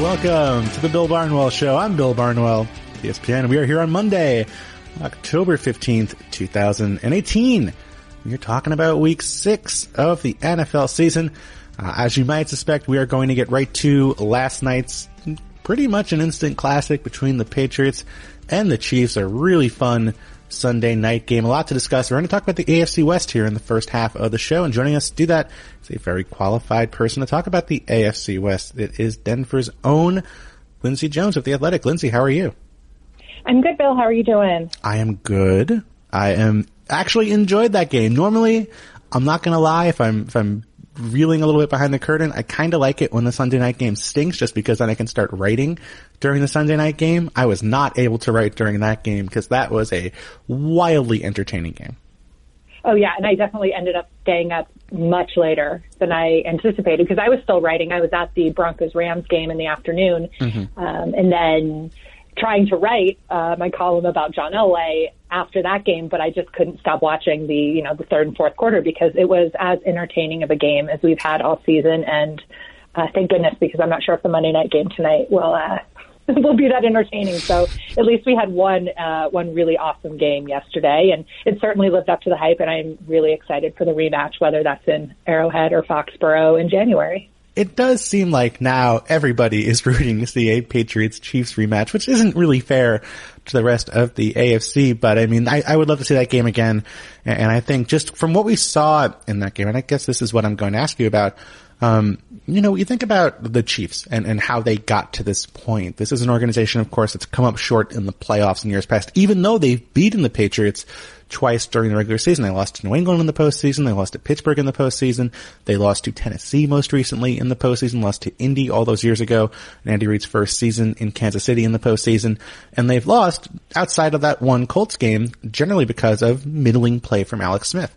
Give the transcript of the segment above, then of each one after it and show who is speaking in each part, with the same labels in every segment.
Speaker 1: Welcome to the Bill Barnwell Show. I'm Bill Barnwell, ESPN, and we are here on Monday, October 15th, 2018. We're talking about week 6 of the NFL season. As you might suspect, we are going to get right to last night's pretty much an instant classic between the Patriots and the Chiefs. A really fun Sunday night game. A lot to discuss. We're going to talk about the AFC West here in the first half of the show, and joining us to do that is a very qualified person to talk about the AFC West. It is Denver's own Lindsay Jones of The Athletic. Lindsay, how are you?
Speaker 2: I'm good, Bill. How are you doing?
Speaker 1: I am good. I am actually enjoyed that game. Normally, I'm not going to lie, if I'm reeling a little bit behind the curtain, I kind of like it when the Sunday night game stinks, just because then I can start writing during the Sunday night game. I was not able to write during that game because that was a wildly entertaining game.
Speaker 2: Oh, yeah, and I definitely ended up staying up much later than I anticipated because I was still writing. I was at the Broncos-Rams game in the afternoon, and then trying to write my column about John Elway after that game, but I just couldn't stop watching the third and fourth quarter because it was as entertaining of a game as we've had all season. And thank goodness, because I'm not sure if the Monday night game tonight will be that entertaining. So at least we had one really awesome game yesterday, and it certainly lived up to the hype. And I'm really excited for the rematch, whether that's in Arrowhead or Foxborough in January.
Speaker 1: It does seem like now everybody is rooting to see a Patriots-Chiefs rematch, which isn't really fair to the rest of the AFC. But I mean, I would love to see that game again. And I think just from what we saw in that game, and I guess this is what I'm going to ask you about, you think about the Chiefs and how they got to this point. This is an organization, of course, that's come up short in the playoffs in years past, even though they've beaten the Patriots twice during the regular season. They lost to New England in the postseason. They lost to Pittsburgh in the postseason. They lost to Tennessee most recently in the postseason, lost to Indy all those years ago in Andy Reid's first season in Kansas City in the postseason. And they've lost outside of that one Colts game generally because of middling play from Alex Smith.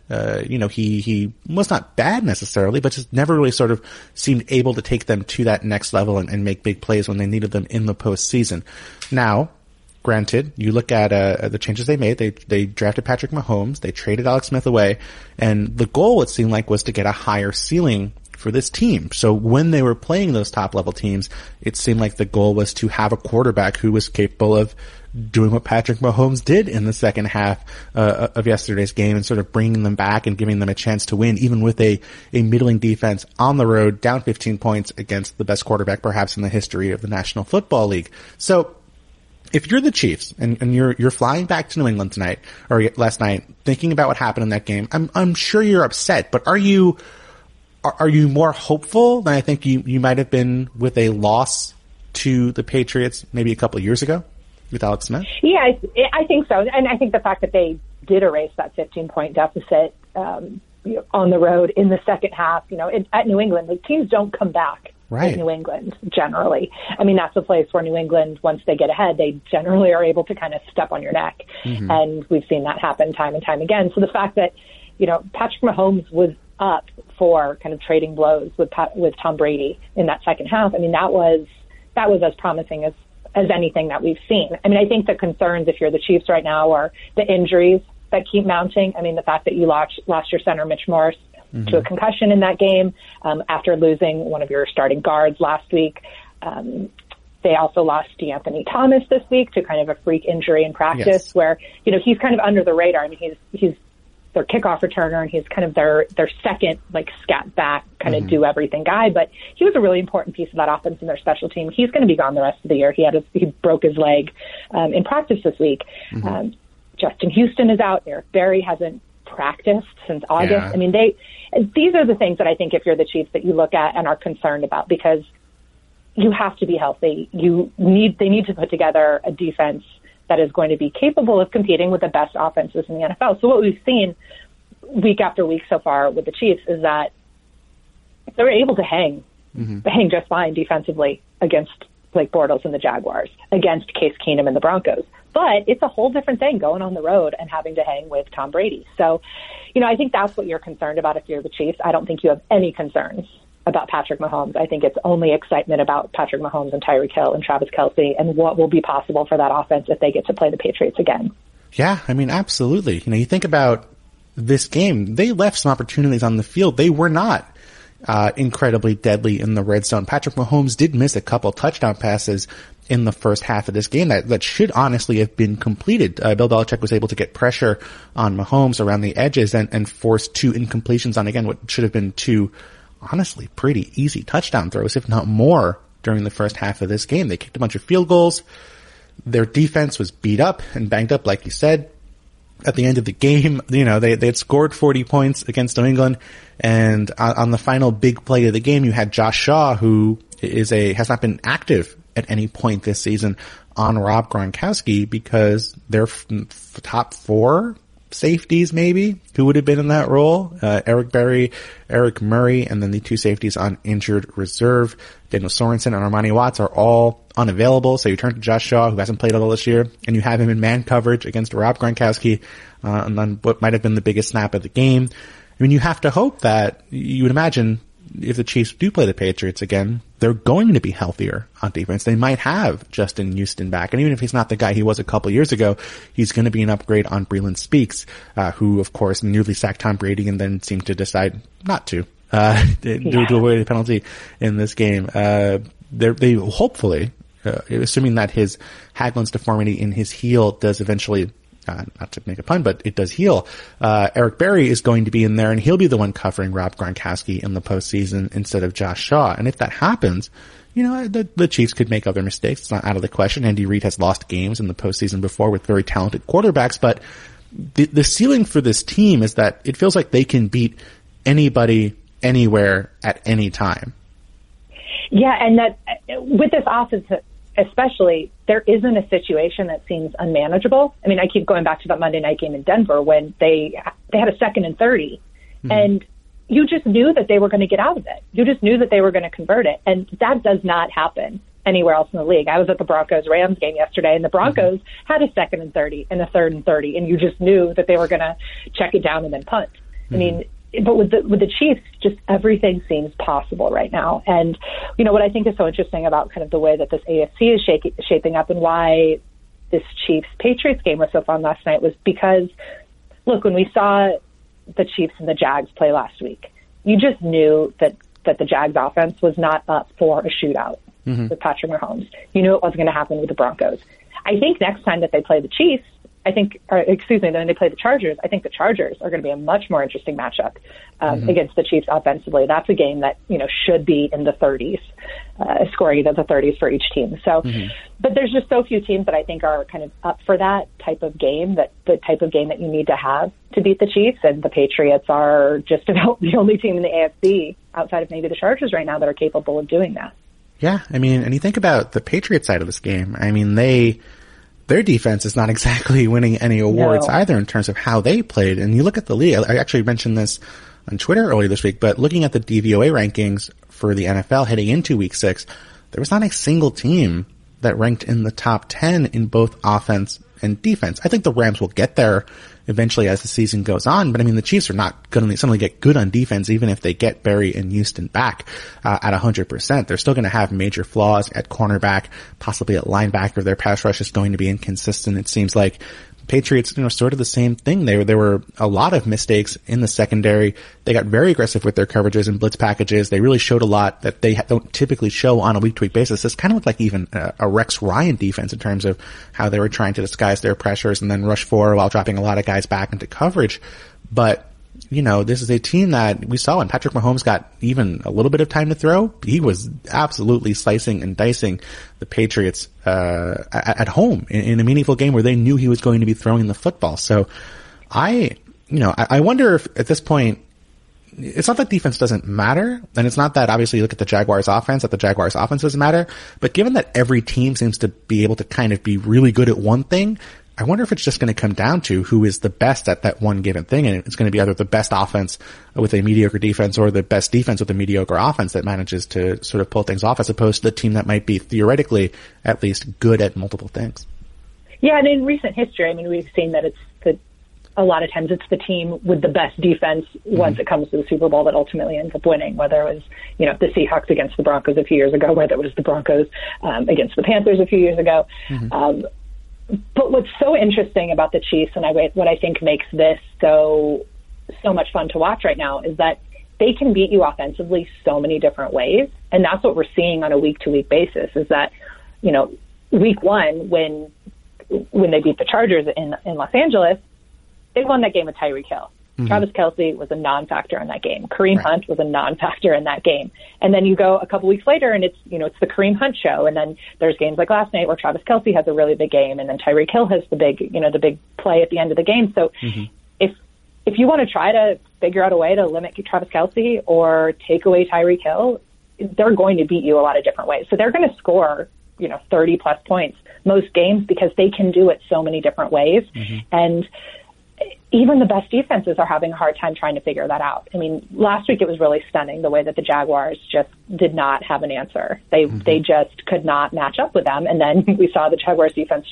Speaker 1: He was not bad necessarily, but just never really sort of seemed able to take them to that next level and make big plays when they needed them in the postseason. Now, granted, you look at the changes they made. They drafted Patrick Mahomes. They traded Alex Smith away. And the goal, it seemed like, was to get a higher ceiling for this team. So when they were playing those top-level teams, it seemed like the goal was to have a quarterback who was capable of doing what Patrick Mahomes did in the second half of yesterday's game and sort of bringing them back and giving them a chance to win, even with a middling defense on the road, down 15 points against the best quarterback perhaps in the history of the National Football League. So if you're the Chiefs and you're flying back to New England tonight or last night, thinking about what happened in that game, I'm sure you're upset, but are you more hopeful than I think you might have been with a loss to the Patriots maybe a couple of years ago with Alex Smith?
Speaker 2: Yeah, I think so. And I think the fact that they did erase that 15-point deficit on the road in the second half, at New England, the teams don't come back. Right. New England, generally. I mean, that's a place where New England, once they get ahead, they generally are able to kind of step on your neck. Mm-hmm. And we've seen that happen time and time again. So the fact that, Patrick Mahomes was up for kind of trading blows with Tom Brady in that second half, I mean, that was as promising as anything that we've seen. I mean, I think the concerns, if you're the Chiefs right now, are the injuries that keep mounting. I mean, the fact that you lost your center, Mitch Morse, to a concussion in that game after losing one of your starting guards last week. They also lost DeAnthony Thomas this week to kind of a freak injury in practice where, he's kind of under the radar. I mean, he's their kickoff returner and he's kind of their second, scat back, kind of do everything guy. But he was a really important piece of that offense and their special team. He's going to be gone the rest of the year. He broke his leg in practice this week. Justin Houston is out. Eric Berry hasn't practiced since August. Yeah. I mean, these are the things that I think if you're the Chiefs that you look at and are concerned about because you have to be healthy. They need to put together a defense that is going to be capable of competing with the best offenses in the NFL. So what we've seen week after week so far with the Chiefs is that they're able to hang just fine defensively against Blake Bortles and the Jaguars, against Case Keenum and the Broncos. But it's a whole different thing going on the road and having to hang with Tom Brady. So, I think that's what you're concerned about if you're the Chiefs. I don't think you have any concerns about Patrick Mahomes. I think it's only excitement about Patrick Mahomes and Tyreek Hill and Travis Kelce and what will be possible for that offense if they get to play the Patriots again.
Speaker 1: Yeah, I mean, absolutely. You think about this game, they left some opportunities on the field. They were not incredibly deadly in the red zone. Patrick Mahomes did miss a couple touchdown passes in the first half of this game that should honestly have been completed. Bill Belichick was able to get pressure on Mahomes around the edges and force 2 incompletions on, again, what should have been 2, honestly, pretty easy touchdown throws, if not more, during the first half of this game. They kicked a bunch of field goals. Their defense was beat up and banged up, like you said. At the end of the game, they had scored 40 points against New England, and on the final big play of the game, you had Josh Shaw, who has not been active at any point this season, on Rob Gronkowski, because their top 4 safeties, maybe, who would have been in that role, Eric Berry, Eric Murray, and then the 2 safeties on injured reserve, Daniel Sorensen and Armani Watts, are all unavailable. So you turn to Josh Shaw, who hasn't played at all this year, and you have him in man coverage against Rob Gronkowski on what might have been the biggest snap of the game. I mean, you have to hope that, you would imagine, if the Chiefs do play the Patriots again, they're going to be healthier on defense. They might have Justin Houston back. And even if he's not the guy he was a couple years ago, he's going to be an upgrade on Breeland Speaks, who, of course, nearly sacked Tom Brady and then seemed to decide not to, to avoid the penalty in this game. They hopefully, assuming that his Haglund's deformity in his heel does eventually, not to make a pun, but it does heal. Eric Berry is going to be in there, and he'll be the one covering Rob Gronkowski in the postseason instead of Josh Shaw. And if that happens, the Chiefs could make other mistakes. It's not out of the question. Andy Reid has lost games in the postseason before with very talented quarterbacks, but the ceiling for this team is that it feels like they can beat anybody, anywhere, at any time.
Speaker 2: Yeah, and that with this offense, especially, there isn't a situation that seems unmanageable. I mean, I keep going back to that Monday night game in Denver when they had a 2nd and 30, and you just knew that they were going to get out of it. You just knew that they were going to convert it, and that does not happen anywhere else in the league. I was at the Broncos-Rams game yesterday, and the Broncos had a 2nd and 30 and a 3rd and 30, and you just knew that they were going to check it down and then punt. I mean, but with the Chiefs, just everything seems possible right now. And, what I think is so interesting about kind of the way that this AFC is shaping up and why this Chiefs-Patriots game was so fun last night was because, look, when we saw the Chiefs and the Jags play last week, you just knew that the Jags offense was not up for a shootout with Patrick Mahomes. You knew it wasn't going to happen with the Broncos. I think next time that they play the Chiefs, when they play the Chargers, I think the Chargers are going to be a much more interesting matchup against the Chiefs offensively. That's a game that, should be in the 30s, scoring into the 30s for each team. So, but there's just so few teams that I think are kind of up for that type of game, the type of game that you need to have to beat the Chiefs. And the Patriots are just about the only team in the AFC outside of maybe the Chargers right now that are capable of doing that.
Speaker 1: Yeah, I mean, and you think about the Patriots side of this game. I mean, their defense is not exactly winning any awards either in terms of how they played. And you look at the league, I actually mentioned this on Twitter earlier this week, but looking at the DVOA rankings for the NFL heading into week 6, there was not a single team that ranked in the top 10 in both offense and defense. I think the Rams will get there eventually as the season goes on, but I mean, the Chiefs are not going to suddenly get good on defense even if they get Berry and Houston back at 100%. They're still going to have major flaws at cornerback, possibly at linebacker. Their pass rush is going to be inconsistent. It seems like Patriots, sort of the same thing. There were a lot of mistakes in the secondary. They got very aggressive with their coverages and blitz packages. They really showed a lot that they don't typically show on a week-to-week basis. This kind of looked like even a Rex Ryan defense in terms of how they were trying to disguise their pressures and then rush forward while dropping a lot of guys back into coverage. But this is a team that we saw when Patrick Mahomes got even a little bit of time to throw. He was absolutely slicing and dicing the Patriots at home in a meaningful game where they knew he was going to be throwing the football. So I wonder if at this point, it's not that defense doesn't matter, and it's not that obviously you look at the Jaguars offense, that the Jaguars offense doesn't matter, but given that every team seems to be able to kind of be really good at one thing, I wonder if it's just going to come down to who is the best at that one given thing, and it's going to be either the best offense with a mediocre defense or the best defense with a mediocre offense that manages to sort of pull things off, as opposed to the team that might be theoretically at least good at multiple things. Yeah,
Speaker 2: and in recent history, I mean, we've seen that a lot of times it's the team with the best defense once it comes to the Super Bowl that ultimately ends up winning, whether it was, the Seahawks against the Broncos a few years ago, whether it was the Broncos against the Panthers a few years ago. But what's so interesting about the Chiefs, and what I think makes this so much fun to watch right now, is that they can beat you offensively so many different ways. And that's what we're seeing on a week-to-week basis, is that, you know, week one, when they beat the Chargers in Los Angeles, they won that game with Tyreek Hill. Mm-hmm. Travis Kelce was a non-factor in that game. Kareem Hunt was a non-factor in that game. And then you go a couple weeks later and it's the Kareem Hunt show. And then there's games like last night where Travis Kelce has a really big game, and then Tyreek Hill has the big play at the end of the game. So if you want to try to figure out a way to limit Travis Kelce or take away Tyreek Hill, they're going to beat you a lot of different ways. So they're going to score, 30 plus points most games because they can do it so many different ways. Mm-hmm. And even the best defenses are having a hard time trying to figure that out. I mean, last week it was really stunning the way that the Jaguars just did not have an answer. They just could not match up with them. And then we saw the Jaguars defense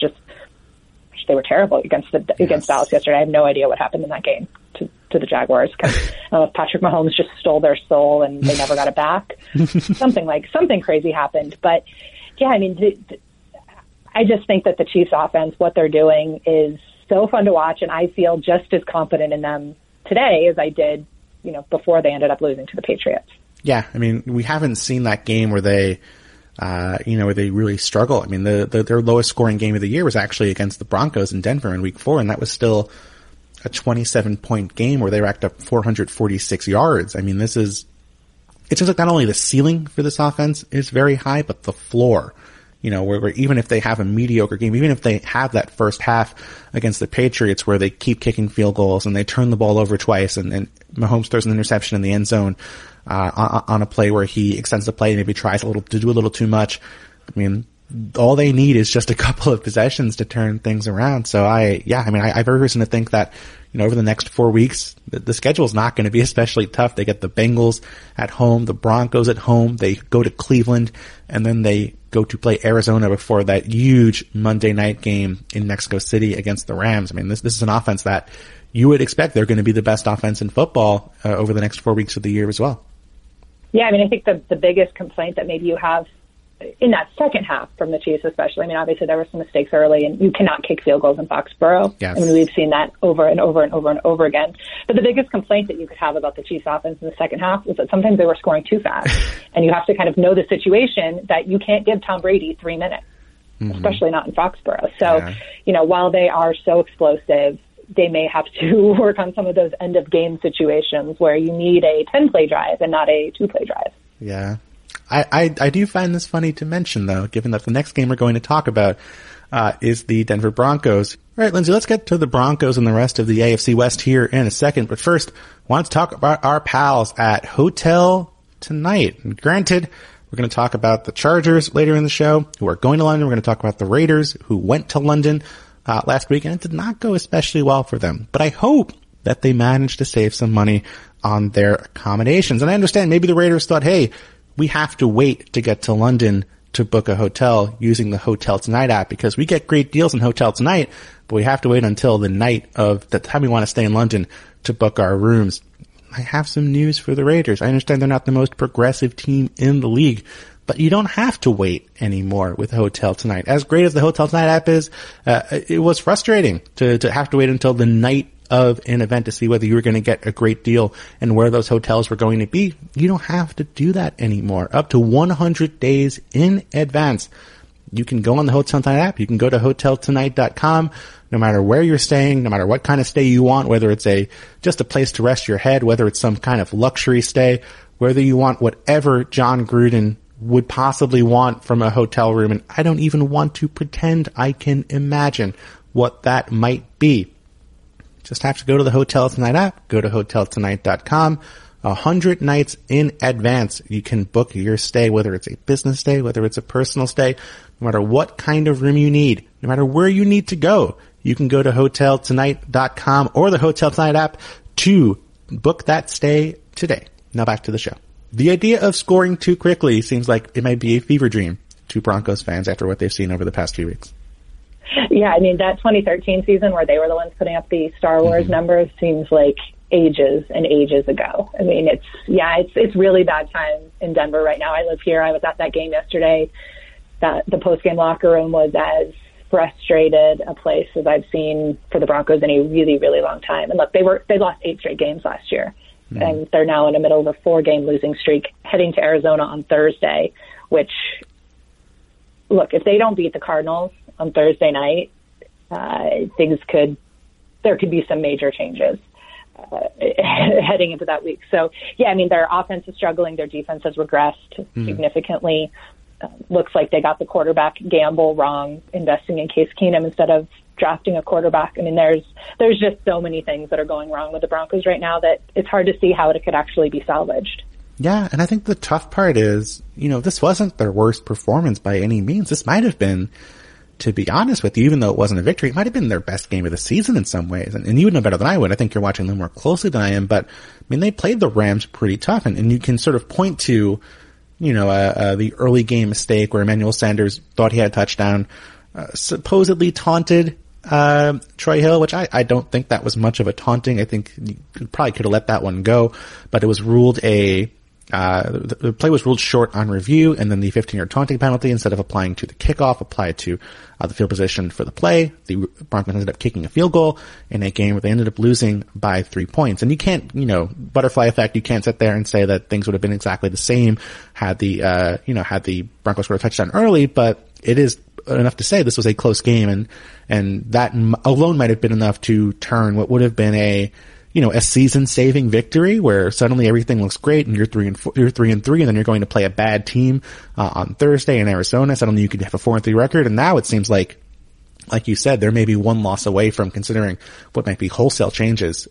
Speaker 2: they were terrible against Dallas yesterday. I have no idea what happened in that game to the Jaguars. I don't know if Patrick Mahomes just stole their soul and they never got it back. Something crazy happened. But yeah, I mean, I just think that the Chiefs offense, what they're doing is so fun to watch, and I feel just as confident in them today as I did, before they ended up losing to the Patriots.
Speaker 1: Yeah, I mean, we haven't seen that game where they, where they really struggle. I mean, their lowest scoring game of the year was actually against the Broncos in Denver in Week 4, and that was still a 27-point game where they racked up 446 yards. I mean, it seems like not only the ceiling for this offense is very high, but the floor. Where even if they have a mediocre game, even if they have that first half against the Patriots where they keep kicking field goals and they turn the ball over twice and Mahomes throws an interception in the end zone, on a play where he extends the play and maybe tries to do a little too much. I mean, all they need is just a couple of possessions to turn things around. So I have every reason to think that, over the next 4 weeks, the schedule is not going to be especially tough. They get the Bengals at home, the Broncos at home, they go to Cleveland, and then they go to play Arizona before that huge Monday night game in Mexico City against the Rams. I mean, this is an offense that you would expect they're going to be the best offense in football over the next 4 weeks of the year as well.
Speaker 2: Yeah, I mean, I think the biggest complaint that maybe you have in that second half from the Chiefs especially, I mean, obviously there were some mistakes early, and you cannot kick field goals in Foxborough.
Speaker 1: Yes.
Speaker 2: I mean, we've seen that over and over and over and over again. But the biggest complaint that you could have about the Chiefs offense in the second half was that sometimes they were scoring too fast. And you have to kind of know the situation that you can't give Tom Brady 3 minutes, especially not in Foxborough. So, while they are so explosive, they may have to work on some of those end-of-game situations where you need a 10-play drive and not a 2-play drive.
Speaker 1: Yeah. I do find this funny to mention, though, given that the next game we're going to talk about is the Denver Broncos. All right, Lindsay, let's get to the Broncos and the rest of the AFC West here in a second. But first, I want to talk about our pals at Hotel Tonight. And granted, we're going to talk about the Chargers later in the show, who are going to London. We're going to talk about the Raiders, who went to London last week, and it did not go especially well for them. But I hope that they managed to save some money on their accommodations. And I understand maybe the Raiders thought, hey, we have to wait to get to London to book a hotel using the Hotel Tonight app because we get great deals in Hotel Tonight, but we have to wait until the night of the time we want to stay in London to book our rooms. I have some news for the Raiders. I understand they're not the most progressive team in the league, but you don't have to wait anymore with Hotel Tonight. As great as the Hotel Tonight app is, it was frustrating to have to wait until the night of an event to see whether you were going to get a great deal and where those hotels were going to be. You don't have to do that anymore. Up to 100 days in advance, you can go on the Hotel Tonight app. You can go to hoteltonight.com. No matter where you're staying, no matter what kind of stay you want, whether it's just a place to rest your head, whether it's some kind of luxury stay, whether you want whatever John Gruden would possibly want from a hotel room. And I don't even want to pretend I can imagine what that might be. Just have to go to the Hotel Tonight app, go to hoteltonight.com. 100 nights in advance, you can book your stay, whether it's a business stay, whether it's a personal stay, no matter what kind of room you need, no matter where you need to go. You can go to hoteltonight.com or the Hotel Tonight app to book that stay today. Now back to the show. The idea of scoring too quickly seems like it might be a fever dream to Broncos fans after what they've seen over the past few weeks.
Speaker 2: Yeah, I mean, that 2013 season where they were the ones putting up the Star Wars numbers seems like ages and ages ago. I mean, it's really bad time in Denver right now. I live here. I was at that game yesterday. The post-game locker room was as frustrated a place as I've seen for the Broncos in a really, really long time. And look, they lost 8 straight games last year. and they're now in the middle of a 4-game losing streak, heading to Arizona on Thursday, which, look, if they don't beat the Cardinals on Thursday night, there could be some major changes heading into that week. So, yeah, I mean, their offense is struggling. Their defense has regressed significantly. Looks like they got the quarterback gamble wrong, investing in Case Keenum instead of drafting a quarterback. I mean, there's just so many things that are going wrong with the Broncos right now that it's hard to see how it could actually be salvaged.
Speaker 1: Yeah, and I think the tough part is, this wasn't their worst performance by any means. This might have been, to be honest with you, even though it wasn't a victory, it might have been their best game of the season in some ways. And you would know better than I would. I think you're watching them more closely than I am. But, I mean, they played the Rams pretty tough. And you can sort of point to, the early game mistake where Emmanuel Sanders thought he had a touchdown, supposedly taunted Troy Hill, which I don't think that was much of a taunting. I think you probably could have let that one go. But it was ruled the play was ruled short on review, and then the 15-yard taunting penalty, instead of applying to the kickoff, applied to the field position for the play. The Broncos ended up kicking a field goal in a game where they ended up losing by 3 points. And you can't, butterfly effect, you can't sit there and say that things would have been exactly the same had the Broncos scored a touchdown early, but it is enough to say this was a close game, and that alone might have been enough to turn what would have been a season-saving victory where suddenly everything looks great and you're 3-3, and then you're going to play a bad team on Thursday in Arizona. Suddenly you could have a 4-3 record, and now it seems like you said, there may be one loss away from considering what might be wholesale changes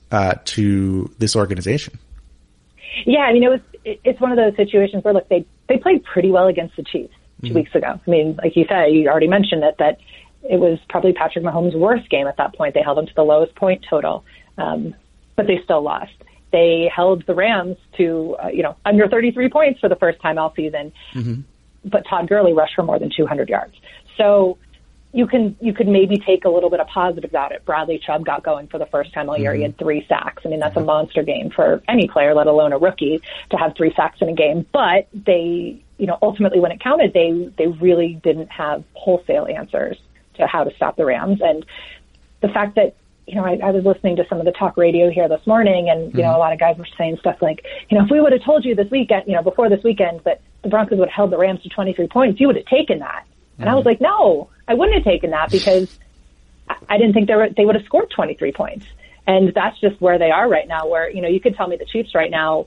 Speaker 1: to this organization.
Speaker 2: Yeah, I mean, it's one of those situations where, look, they played pretty well against the Chiefs 2 weeks ago. I mean, like you said, you already mentioned it, that it was probably Patrick Mahomes' worst game at that point. They held him to the lowest point total. But they still lost. They held the Rams to, under 33 points for the first time all season. But Todd Gurley rushed for more than 200 yards. So you could maybe take a little bit of positives out of it. Bradley Chubb got going for the first time all year. He had 3 sacks. I mean, that's a monster game for any player, let alone a rookie, to have 3 sacks in a game. But they, ultimately when it counted, they really didn't have wholesale answers to how to stop the Rams. And the fact that, I was listening to some of the talk radio here this morning, and, a lot of guys were saying stuff like, if we would have told you this weekend, before this weekend, that the Broncos would have held the Rams to 23 points, you would have taken that. And I was like, no, I wouldn't have taken that, because I didn't think they would have scored 23 points. And that's just where they are right now, where, you could tell me the Chiefs right now,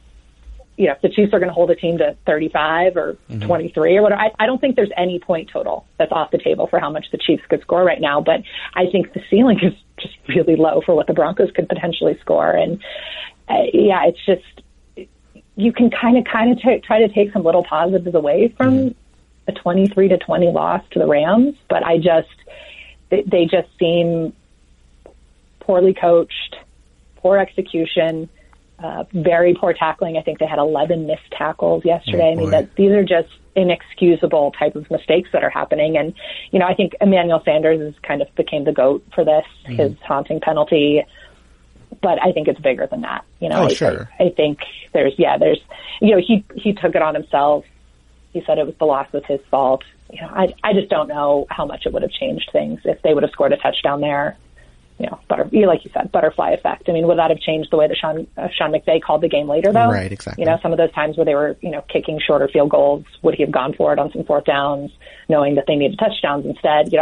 Speaker 2: if the Chiefs are going to hold a team to 35 or 23 or whatever, I don't think there's any point total that's off the table for how much the Chiefs could score right now. But I think the ceiling is just really low for what the Broncos could potentially score. And it's just, you can kind of try to take some little positives away from a 23-20 loss to the Rams. But they just seem poorly coached, poor execution, very poor tackling. I think they had 11 missed tackles yesterday. I mean, these are just inexcusable type of mistakes that are happening. And, I think Emmanuel Sanders is kind of became the GOAT for this, his taunting penalty. But I think it's bigger than that. I think there's, he took it on himself. He said it was the loss was his fault. I just don't know how much it would have changed things if they would have scored a touchdown there. Like you said, butterfly effect. I mean, would that have changed the way that Sean McVay called the game later, though?
Speaker 1: Right, exactly.
Speaker 2: Some of those times where they were, kicking shorter field goals, would he have gone for it on some 4th downs, knowing that they needed touchdowns instead?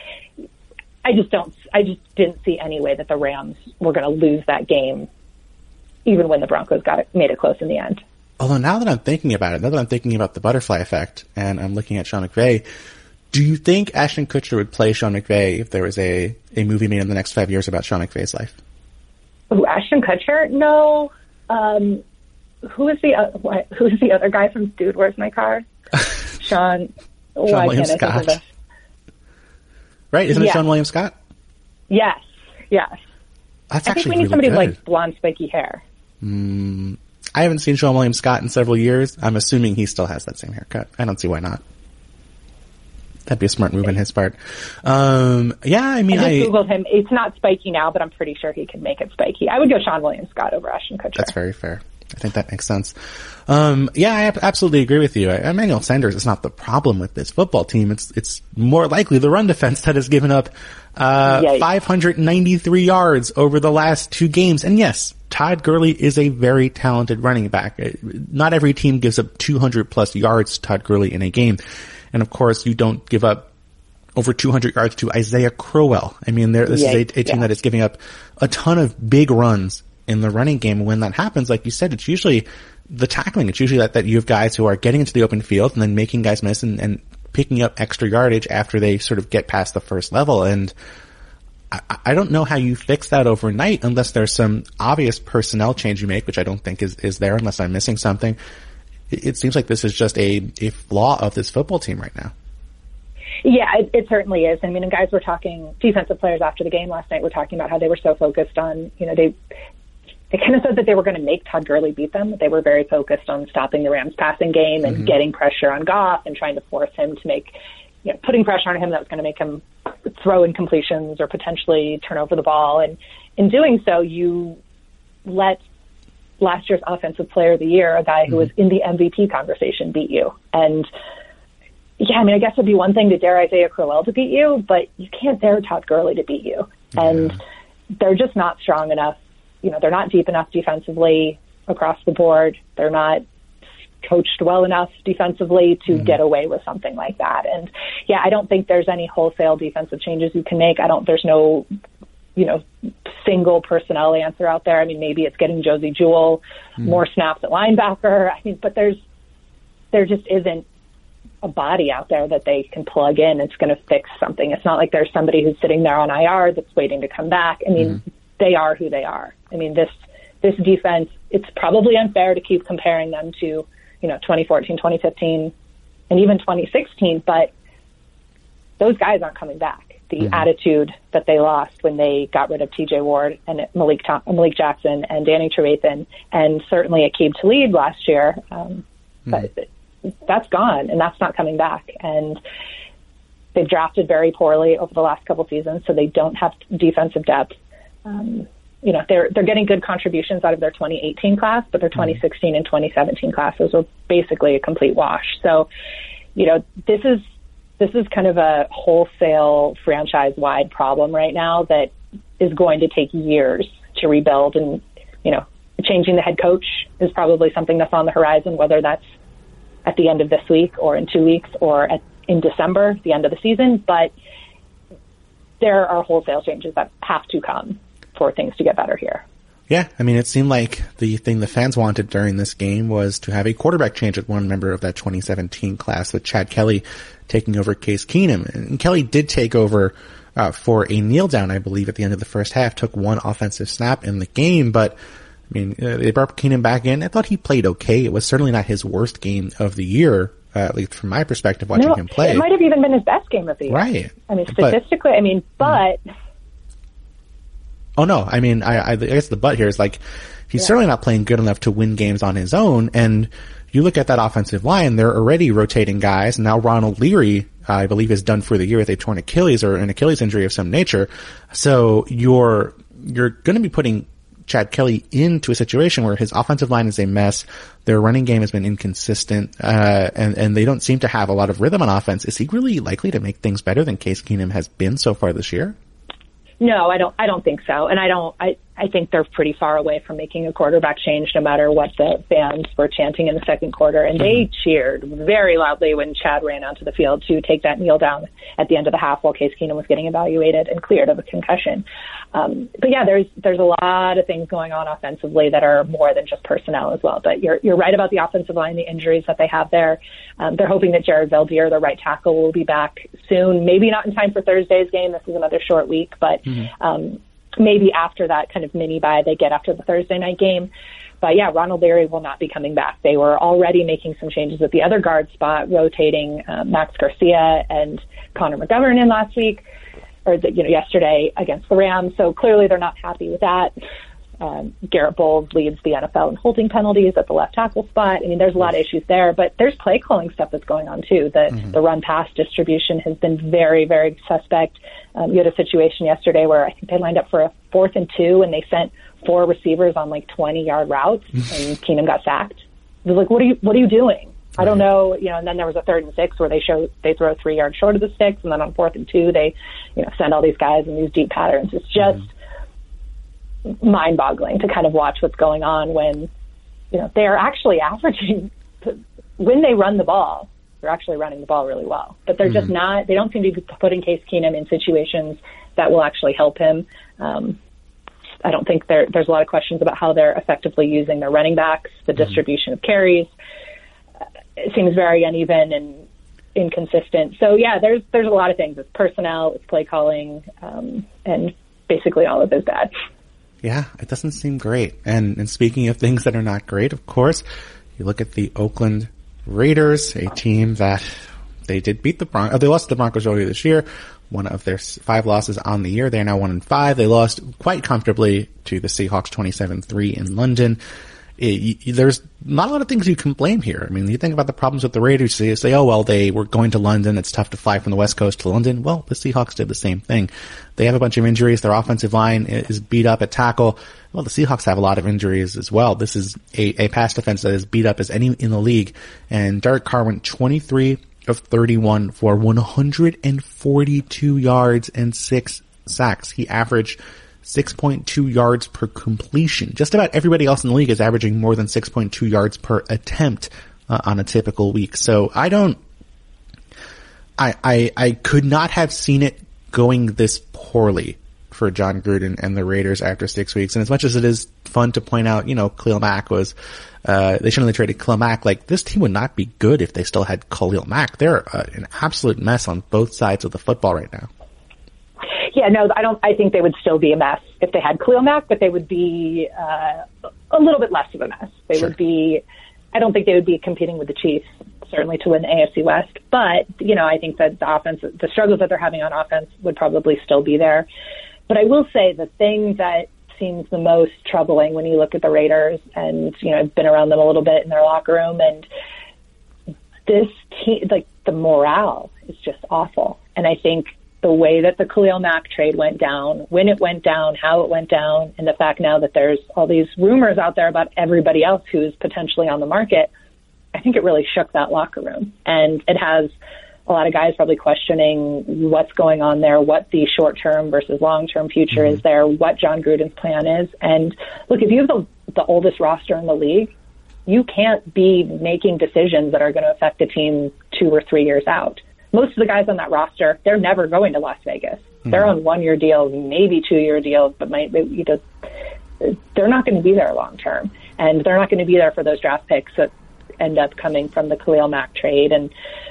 Speaker 2: I just didn't see any way that the Rams were going to lose that game, even when the Broncos made it close in the end.
Speaker 1: Although now that I'm thinking about the butterfly effect, and I'm looking at Sean McVay, do you think Ashton Kutcher would play Sean McVay if there was a movie made in the next 5 years about Sean McVay's life?
Speaker 2: Ooh, Ashton Kutcher? No. Who's the other guy from Dude, Where's My Car? Sean
Speaker 1: William Scott. Right? Isn't it Sean William Scott?
Speaker 2: Yes.
Speaker 1: That's
Speaker 2: I think we need somebody with like blonde, spiky hair.
Speaker 1: I haven't seen Sean William Scott in several years. I'm assuming he still has that same haircut. I don't see why not. That'd be a smart move on his part. I just
Speaker 2: Googled him. It's not spiky now, but I'm pretty sure he can make it spiky. I would go Sean William Scott over Ashton Kutcher.
Speaker 1: That's very fair. I think that makes sense. I absolutely agree with you. Emmanuel Sanders is not the problem with this football team. It's more likely the run defense that has given up 593 yards over the last 2 games. And yes, Todd Gurley is a very talented running back. Not every team gives up 200 plus yards to Todd Gurley in a game. And of course, you don't give up over 200 yards to Isaiah Crowell. I mean, this is a team that is giving up a ton of big runs in the running game. When that happens, like you said, it's usually the tackling. It's usually that you have guys who are getting into the open field and then making guys miss and picking up extra yardage after they sort of get past the first level. And I don't know how you fix that overnight unless there's some obvious personnel change you make, which I don't think is there unless I'm missing something. It seems like this is just a flaw of this football team right now.
Speaker 2: Yeah, it certainly is. I mean, and guys were talking, defensive players after the game last night were talking about how they were so focused on, they kind of said that they were going to make Todd Gurley beat them, but they were very focused on stopping the Rams passing game and getting pressure on Goff and trying to force him to make, putting pressure on him that was going to make him throw incompletions or potentially turn over the ball. And in doing so, you let last year's Offensive Player of the Year, a guy who was in the MVP conversation, beat you. And yeah, I mean, I guess it'd be one thing to dare Isaiah Crowell to beat you, but you can't dare Todd Gurley to beat you. Yeah. And they're just not strong enough. They're not deep enough defensively across the board. They're not coached well enough defensively to get away with something like that. And yeah, I don't think there's any wholesale defensive changes you can make. There's no, single personnel answer out there. I mean, maybe it's getting Josie Jewell more snaps at linebacker. I mean, but there just isn't a body out there that they can plug in. It's going to fix something. It's not like there's somebody who's sitting there on IR that's waiting to come back. I mean, they are who they are. I mean, this defense, it's probably unfair to keep comparing them to, 2014, 2015, and even 2016, but those guys aren't coming back. The attitude that they lost when they got rid of TJ Ward and Malik Jackson and Danny Trevathan and certainly Aqib Talib last year, but that's gone and that's not coming back. And they've drafted very poorly over the last couple seasons, so they don't have defensive depth. They're getting good contributions out of their 2018 class, but their 2016 and 2017 classes were basically a complete wash. So, this is kind of a wholesale franchise-wide problem right now that is going to take years to rebuild. And, changing the head coach is probably something that's on the horizon, whether that's at the end of this week or in 2 weeks or in December, the end of the season. But there are wholesale changes that have to come for things to get better here.
Speaker 1: Yeah, I mean, it seemed like the thing the fans wanted during this game was to have a quarterback change at one member of that 2017 class, with Chad Kelly taking over Case Keenum. And Kelly did take over for a kneel down, I believe, at the end of the first half, took one offensive snap in the game. But, I mean, they brought Keenum back in. I thought he played okay. It was certainly not his worst game of the year, at least from my perspective, watching him play.
Speaker 2: It might have even been his best game of the year.
Speaker 1: Right.
Speaker 2: I mean, statistically, but...
Speaker 1: Oh no, I mean, I guess the but here is like, he's certainly not playing good enough to win games on his own. And you look at that offensive line, they're already rotating guys. Now Ronald Leary, I believe, is done for the year with a torn Achilles or an Achilles injury of some nature. So you're going to be putting Chad Kelly into a situation where his offensive line is a mess. Their running game has been inconsistent, and they don't seem to have a lot of rhythm on offense. Is he really likely to make things better than Case Keenum has been so far this year?
Speaker 2: No, I don't think so. And I think they're pretty far away from making a quarterback change, no matter what the fans were chanting in the second quarter. And they cheered very loudly when Chad ran onto the field to take that kneel down at the end of the half while Case Keenum was getting evaluated and cleared of a concussion. But yeah, there's a lot of things going on offensively that are more than just personnel as well. But you're right about the offensive line, the injuries that they have there. They're hoping that Jared Veldheer, their right tackle, will be back soon. Maybe not in time for Thursday's game. This is another short week, but maybe after that kind of mini bye they get after the Thursday night game. But yeah, Ronald Leary will not be coming back. They were already making some changes at the other guard spot, rotating Max Garcia and Connor McGovern in last week, or yesterday against the Rams. So clearly they're not happy with that. Garrett Bowles leads the NFL in holding penalties at the left tackle spot. I mean, there's a lot of issues there, but there's play calling stuff that's going on too. The run pass distribution has been very, very suspect. You had a situation yesterday where I think they lined up for a 4th and 2 and they sent 4 receivers on like 20-yard routes and Keenum got sacked. It was like, what are you doing? I don't know, and then there was a 3rd and 6 where they throw 3 yards short of the sticks, and then on 4th and 2 they, send all these guys in these deep patterns. It's just mind-boggling to kind of watch what's going on when, they are actually averaging, when they run the ball, they're actually running the ball really well. But they're just not, they don't seem to be putting Case Keenum in situations that will actually help him. I don't think there's a lot of questions about how they're effectively using their running backs, the distribution of carries. It seems very uneven and inconsistent. So, yeah, there's a lot of things. It's personnel, it's play calling, and basically all of it is bad.
Speaker 1: Yeah, it doesn't seem great. And speaking of things that are not great, of course, you look at the Oakland Raiders, a team that they did beat the Broncos. They lost to the Broncos earlier this year. One of their 5 losses on the year. They're now 1-5. They lost quite comfortably to the Seahawks 27-3 in London. There's not a lot of things you can blame here. I mean, you think about the problems with the Raiders, you say, oh, well, they were going to London. It's tough to fly from the West Coast to London. Well, the Seahawks did the same thing. They have a bunch of injuries. Their offensive line is beat up at tackle. Well, the Seahawks have a lot of injuries as well. This is a pass defense that is beat up as any in the league. And Derek Carr went 23 of 31 for 142 yards and 6 sacks. He averaged 6.2 yards per completion. Just about everybody else in the league is averaging more than 6.2 yards per attempt on a typical week. So I could not have seen it going this poorly for Jon Gruden and the Raiders after 6 weeks. And as much as it is fun to point out, Khalil Mack was, they shouldn't have traded Khalil Mack. Like, this team would not be good if they still had Khalil Mack. They're an absolute mess on both sides of the football right now.
Speaker 2: Yeah, no, I think they would still be a mess if they had Khalil Mack, but they would be a little bit less of a mess. They would be, I don't think they would be competing with the Chiefs, certainly to win the AFC West. But, I think that the offense, the struggles that they're having on offense would probably still be there. But I will say the thing that seems the most troubling when you look at the Raiders, and, I've been around them a little bit in their locker room, and this team, like, the morale is just awful. And I think the way that the Khalil Mack trade went down, when it went down, how it went down, and the fact now that there's all these rumors out there about everybody else who's potentially on the market, I think it really shook that locker room. And it has a lot of guys probably questioning what's going on there, what the short-term versus long-term future is there, what Jon Gruden's plan is. And look, if you have the oldest roster in the league, you can't be making decisions that are going to affect the team 2 or 3 years out. Most of the guys on that roster, they're never going to Las Vegas. They're on 1-year deals, maybe 2-year deals, but they're not going to be there long term. And they're not going to be there for those draft picks that end up coming from the Khalil Mack trade. And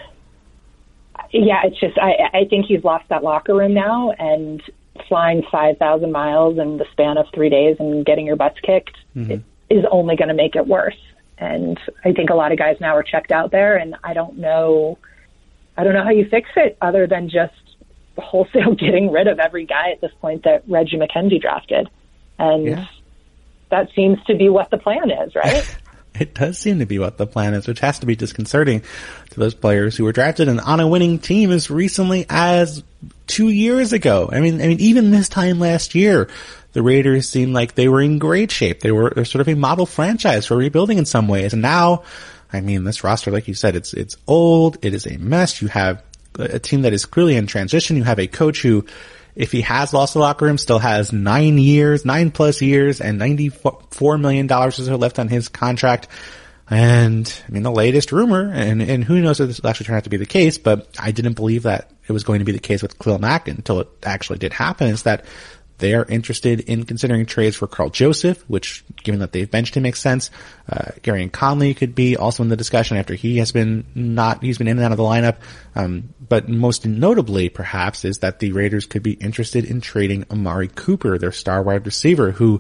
Speaker 2: yeah, it's just, I think he's lost that locker room now, and flying 5,000 miles in the span of 3 days and getting your butts kicked is only going to make it worse. And I think a lot of guys now are checked out there, and I don't know how you fix it other than just wholesale getting rid of every guy at this point that Reggie McKenzie drafted. And that seems to be what the plan is, right?
Speaker 1: It does seem to be what the plan is, which has to be disconcerting to those players who were drafted and on a winning team as recently as 2 years ago. I mean, even this time last year, the Raiders seemed like they were in great shape. They're sort of a model franchise for rebuilding in some ways. And now, this roster, like you said, it's old. It is a mess. You have a team that is clearly in transition. You have a coach who, if he has lost the locker room, still has 9+ years and $94 million or so left on his contract. And the latest rumor, and who knows if this will actually turn out to be the case, but I didn't believe that it was going to be the case with Khalil Mack until it actually did happen, is that they are interested in considering trades for Carl Joseph, which, given that they've benched him, makes sense. Gary Conley could be also in the discussion after he's been in and out of the lineup. But most notably, perhaps, is that the Raiders could be interested in trading Amari Cooper, their star wide receiver, who,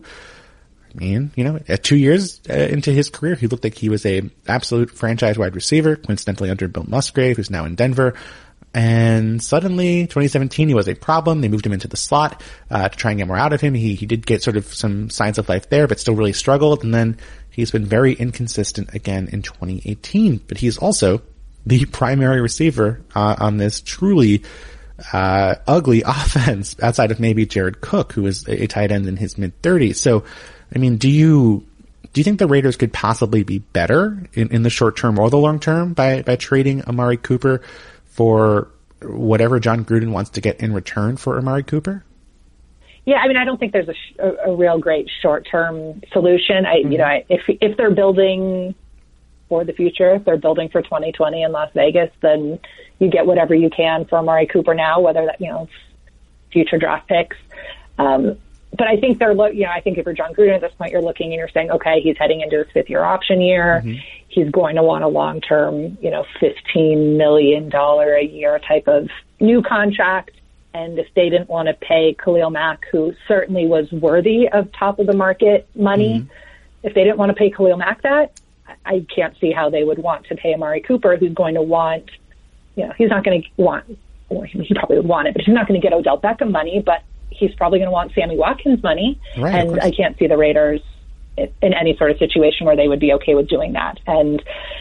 Speaker 1: at 2 years into his career, he looked like he was a absolute franchise wide receiver, coincidentally under Bill Musgrave, who's now in Denver. And suddenly, 2017, he was a problem. They moved him into the slot to try and get more out of him. He did get sort of some signs of life there, but still really struggled. And then he's been very inconsistent again in 2018. But he's also the primary receiver on this truly ugly offense, outside of maybe Jared Cook, who is a tight end in his mid-30s. So, do you think the Raiders could possibly be better in the short term or the long term by trading Amari Cooper for whatever Jon Gruden wants to get in return for Amari Cooper?
Speaker 2: Yeah, I mean, I don't think there's a real great short-term solution. If they're building for the future, if they're building for 2020 in Las Vegas, then you get whatever you can for Amari Cooper now, whether that, future draft picks. But I think I think if you're John Gruden at this point, you're looking and you're saying, okay, he's heading into his 5th-year option year. Mm-hmm. He's going to want a long-term, $15 million a year type of new contract. And if they didn't want to pay Khalil Mack, who certainly was worthy of top of the market money, mm-hmm. if they didn't want to pay Khalil Mack that, I can't see how they would want to pay Amari Cooper, who's going to want, he's not going to want, he probably would want it, but he's not going to get Odell Beckham money, but he's probably going to want Sammy Watkins money. Right, and I can't see the Raiders in any sort of situation where they would be okay with doing that. And,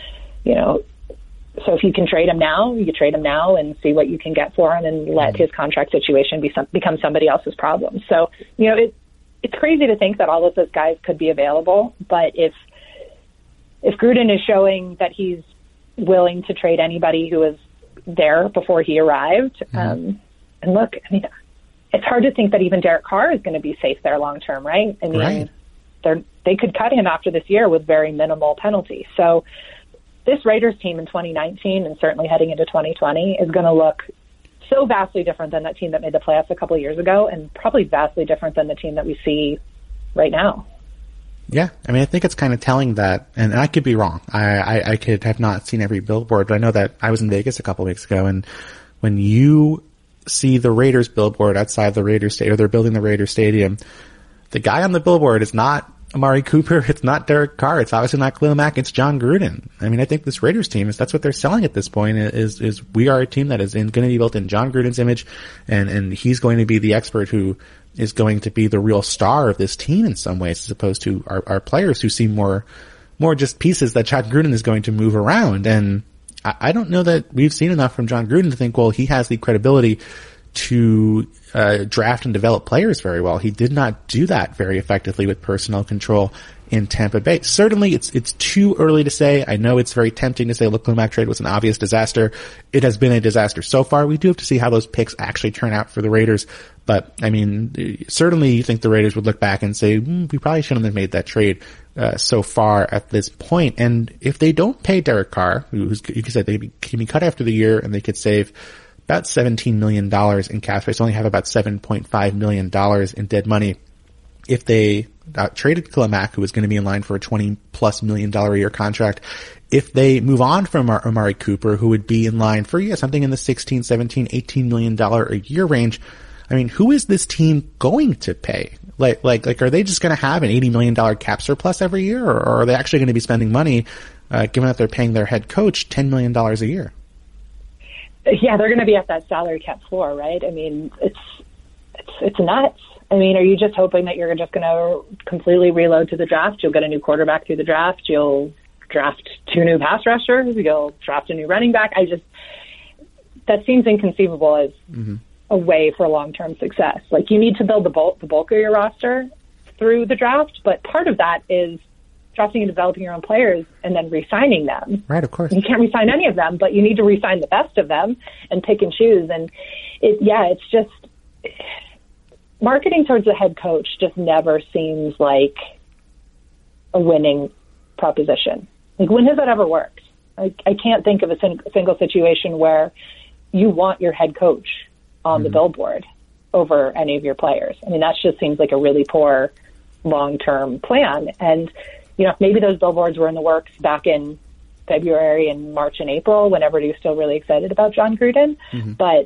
Speaker 2: so if you can trade him now, you trade him now and see what you can get for him and let his contract situation become somebody else's problem. So, it's crazy to think that all of those guys could be available, but if Gruden is showing that he's willing to trade anybody who was there before he arrived, and look, I mean, it's hard to think that even Derek Carr is going to be safe there long term, right? I mean, they could cut him after this year with very minimal penalty. So this Raiders team in 2019 and certainly heading into 2020 is going to look so vastly different than that team that made the playoffs a couple of years ago, and probably vastly different than the team that we see right now.
Speaker 1: Yeah, I mean, I think it's kind of telling that, and I could be wrong. I could have not seen every billboard, but I know that I was in Vegas a couple of weeks ago, and when you see the Raiders billboard outside the Raiders Stadium, or they're building the Raiders Stadium, the guy on the billboard is not Amari Cooper, it's not Derek Carr, it's obviously not Khalil Mack, it's John Gruden. I mean, I think this Raiders team that's what they're selling at this point is we are a team that is going to be built in John Gruden's image, and he's going to be the expert who is going to be the real star of this team in some ways, as opposed to our players who seem more just pieces that John Gruden is going to move around. And I don't know that we've seen enough from John Gruden to think, well, he has the credibility to draft and develop players very well. He did not do that very effectively with personnel control in Tampa Bay. Certainly, it's too early to say. I know it's very tempting to say, look, Khalil Mack trade was an obvious disaster. It has been a disaster so far. We do have to see how those picks actually turn out for the Raiders. But, I mean, certainly you think the Raiders would look back and say, we probably shouldn't have made that trade so far at this point. And if they don't pay Derek Carr, who's, you could say they can be cut after the year and they could save about $17 million in cap space, only have about $7.5 million in dead money. If they traded Khalil Mack, who was going to be in line for a $20+ million a year contract, if they move on from Amari Cooper, who would be in line for something in the $16, $17, $18 million a year range, I mean, who is this team going to pay? Like, are they just going to have an $80 million cap surplus every year, or are they actually going to be spending money, given that they're paying their head coach $10 million a year?
Speaker 2: Yeah, they're going to be at that salary cap floor, right? I mean, it's nuts. I mean, are you just hoping that you're just going to completely reload to the draft? You'll get a new quarterback through the draft. You'll draft 2 new pass rushers. You'll draft a new running back. That seems inconceivable as a way for long-term success. Like, you need to build the bulk of your roster through the draft, but part of that is drafting and developing your own players and then re-signing them.
Speaker 1: Right, of course.
Speaker 2: You can't re-sign any of them, but you need to re-sign the best of them and pick and choose. And it's just marketing towards the head coach just never seems like a winning proposition. Like, when has that ever worked? I can't think of a single situation where you want your head coach on the billboard over any of your players. I mean, that just seems like a really poor long-term plan. And maybe those billboards were in the works back in February and March and April when everybody was still really excited about John Gruden. But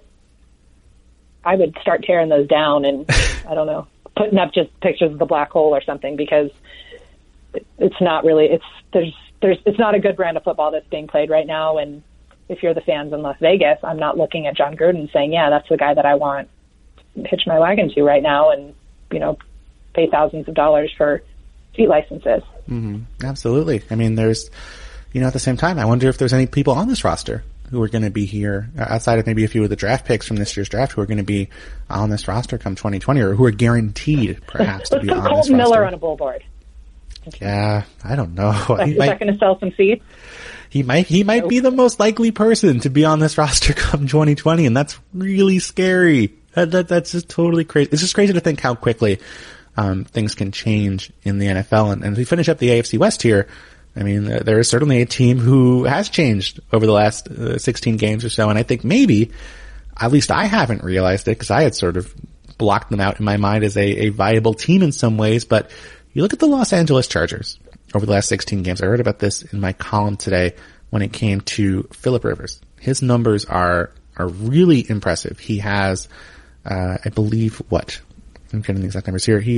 Speaker 2: I would start tearing those down and, I don't know, putting up just pictures of the black hole or something, because it's not really, it's not a good brand of football that's being played right now. And if you're the fans in Las Vegas, I'm not looking at John Gruden saying, yeah, that's the guy that I want to hitch my wagon to right now and, pay thousands of dollars for seat licenses.
Speaker 1: Absolutely. I mean, there's, at the same time, I wonder if there's any people on this roster who are going to be here outside of maybe a few of the draft picks from this year's draft who are going to be on this roster come 2020, or who are guaranteed perhaps to be on this roster.
Speaker 2: Let's put Colton Miller on a billboard.
Speaker 1: Yeah, I don't know.
Speaker 2: Is that going to sell some seats?
Speaker 1: He might be the most likely person to be on this roster come 2020, and that's really scary. That's just totally crazy. It's just crazy to think how quickly things can change in the NFL. And as we finish up the AFC West here, I mean, there is certainly a team who has changed over the last 16 games or so. And I think maybe, at least I haven't realized it because I had sort of blocked them out in my mind as a viable team in some ways. But you look at the Los Angeles Chargers over the last 16 games. I wrote about this in my column today when it came to Phillip Rivers. His numbers are really impressive. He has, I believe I'm getting the exact numbers here.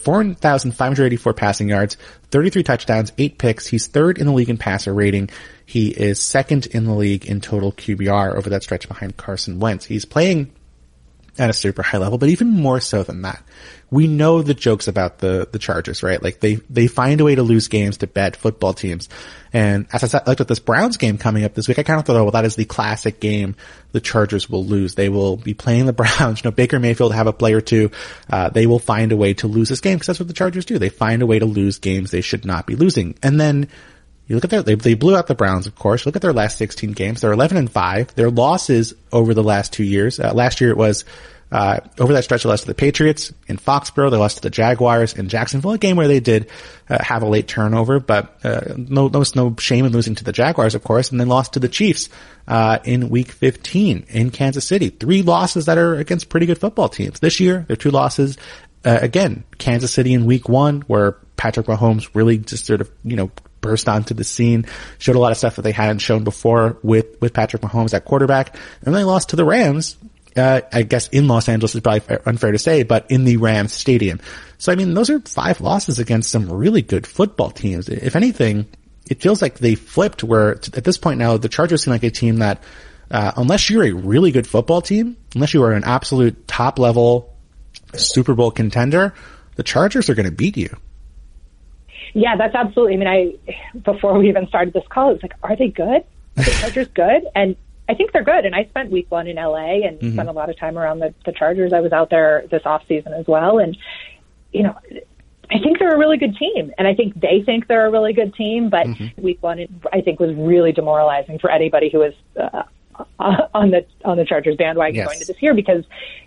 Speaker 1: 4,584 passing yards, 33 touchdowns, 8 picks. He's third in the league in passer rating. He is second in the league in total QBR over that stretch behind Carson Wentz. He's playing at a super high level, but even more so than that, we know the jokes about the Chargers, right? Like they find a way to lose games to bad football teams. And as I looked at this Browns game coming up this week, I kind of thought, oh, well, that is the classic game the Chargers will lose. They will be playing the Browns. Baker Mayfield have a play or two. They will find a way to lose this game because that's what the Chargers do. They find a way to lose games they should not be losing. And then you look at they blew out the Browns, of course. Look at their last 16 games. They're 11-5. Their losses over the last 2 years. Last year it was, over that stretch, they lost to the Patriots in Foxborough. They lost to the Jaguars in Jacksonville, a game where they did have a late turnover, but no shame in losing to the Jaguars, of course, and then lost to the Chiefs in Week 15 in Kansas City. 3 losses that are against pretty good football teams. This year, there are 2 losses. Again, Kansas City in Week 1, where Patrick Mahomes really just sort of, burst onto the scene, showed a lot of stuff that they hadn't shown before with Patrick Mahomes at quarterback, and they lost to the Rams. I guess in Los Angeles is probably unfair to say, but in the Rams stadium. So, I mean, those are 5 losses against some really good football teams. If anything, it feels like they flipped where at this point now the Chargers seem like a team that, unless you're a really good football team, unless you are an absolute top level Super Bowl contender, the Chargers are going to beat you.
Speaker 2: Yeah, that's absolutely. I mean, before we even started this call, it was like, are they good? Are the Chargers good? And I think they're good. And I spent Week 1 in LA and spent a lot of time around the Chargers. I was out there this off season as well. And, I think they're a really good team. And I think they think they're a really good team. But Week 1, I think, was really demoralizing for anybody who was on the Chargers bandwagon going to this year because,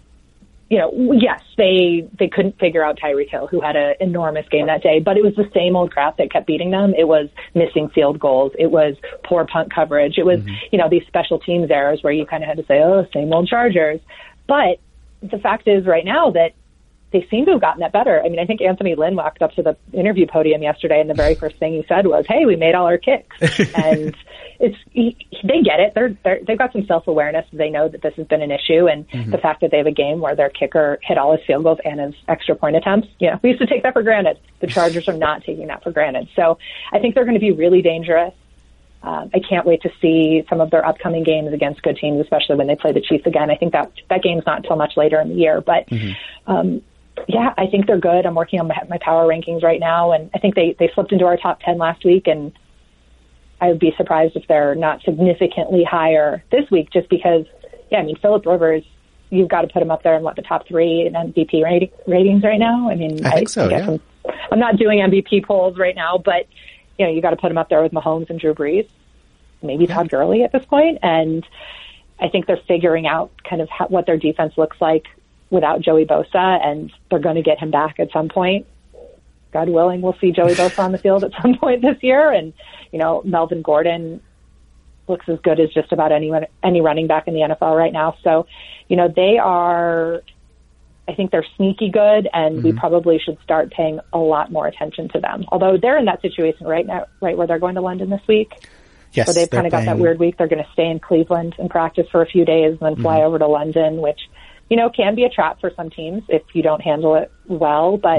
Speaker 2: yes, they couldn't figure out Tyreek Hill, who had an enormous game that day, but it was the same old crap that kept beating them. It was missing field goals. It was poor punt coverage. It was, these special teams errors where you kind of had to say, oh, same old Chargers. But the fact is right now that they seem to have gotten that better. I mean, I think Anthony Lynn walked up to the interview podium yesterday, and the very first thing he said was, hey, we made all our kicks. And they get it. They've got some self-awareness. They know that this has been an issue. And the fact that they have a game where their kicker hit all his field goals and his extra point attempts, we used to take that for granted. The Chargers are not taking that for granted. So I think they're going to be really dangerous. I can't wait to see some of their upcoming games against good teams, especially when they play the Chiefs again. I think that game's not until much later in the year. But, yeah, I think they're good. I'm working on my power rankings right now, and I think they slipped into our top 10 last week, and I would be surprised if they're not significantly higher this week just because, Phillip Rivers, you've got to put him up there in the top 3 in MVP ratings right now. I mean,
Speaker 1: I think so, yeah.
Speaker 2: I'm not doing MVP polls right now, but, you got to put him up there with Mahomes and Drew Brees, maybe Todd Gurley at this point, and I think they're figuring out kind of what their defense looks like without Joey Bosa, and they're going to get him back at some point. God willing, we'll see Joey Bosa on the field at some point this year. And, Melvin Gordon looks as good as just about any running back in the NFL right now. So, I think they're sneaky good, and we probably should start paying a lot more attention to them. Although they're in that situation right now, right where they're going to London this week.
Speaker 1: Yes,
Speaker 2: so they've kind of got that weird week. They're going to stay in Cleveland and practice for a few days and then fly over to London, which, can be a trap for some teams if you don't handle it well. But,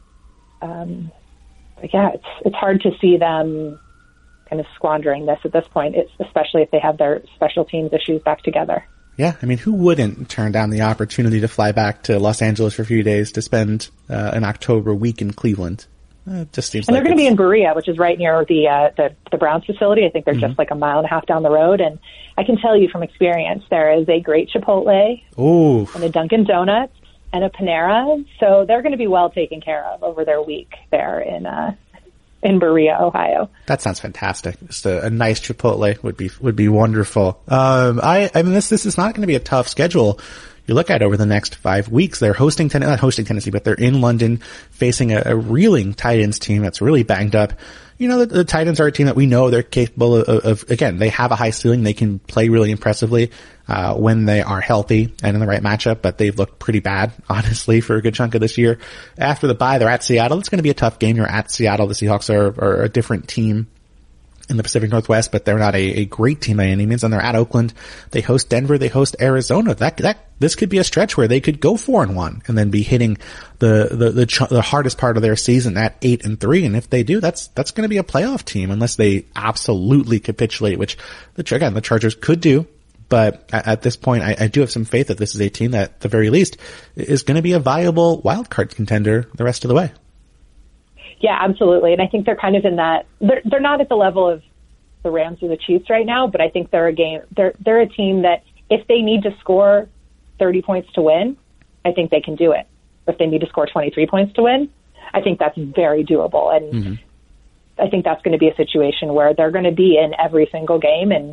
Speaker 2: it's hard to see them kind of squandering this at this point, especially if they have their special teams issues back together.
Speaker 1: Yeah, I mean, who wouldn't turn down the opportunity to fly back to Los Angeles for a few days to spend an October week in Cleveland? It just seems. And
Speaker 2: they're going to be in Berea, which is right near the Browns facility. I think they're just like a mile and a half down the road. And I can tell you from experience, there is a great Chipotle and a Dunkin' Donuts and a Panera. So they're going to be well taken care of over their week there in Berea, Ohio.
Speaker 1: That sounds fantastic. Just a nice Chipotle would be wonderful. I mean, this is not going to be a tough schedule. you look at over the next 5 weeks, they're not hosting Tennessee, but they're in London facing a reeling Titans team that's really banged up. You know, the Titans are a team that we know they're capable of, again, they have a high ceiling. They can play really impressively, when they are healthy and in the right matchup, but they've looked pretty bad, honestly, for a good chunk of this year. After the bye, they're at Seattle. It's going to be a tough game. You're at Seattle. The Seahawks are a different team in the Pacific Northwest, but they're not a great team by any means. And they're at Oakland. They host Denver. They host Arizona. This could be a stretch where they could go 4-1 and then be hitting the hardest part of their season at 8-3. And if they do, that's going to be a playoff team unless they absolutely capitulate, which the Chargers could do. But at this point, I do have some faith that this is a team that, at the very least, is going to be a viable wildcard contender the rest of the way.
Speaker 2: Yeah, absolutely. And I think they're kind of in that, they're not at the level of the Rams or the Chiefs right now, but I think they're a team that if they need to score 30 points to win, I think they can do it. If they need to score 23 points to win, I think that's very doable. And I think that's going to be a situation where they're going to be in every single game. And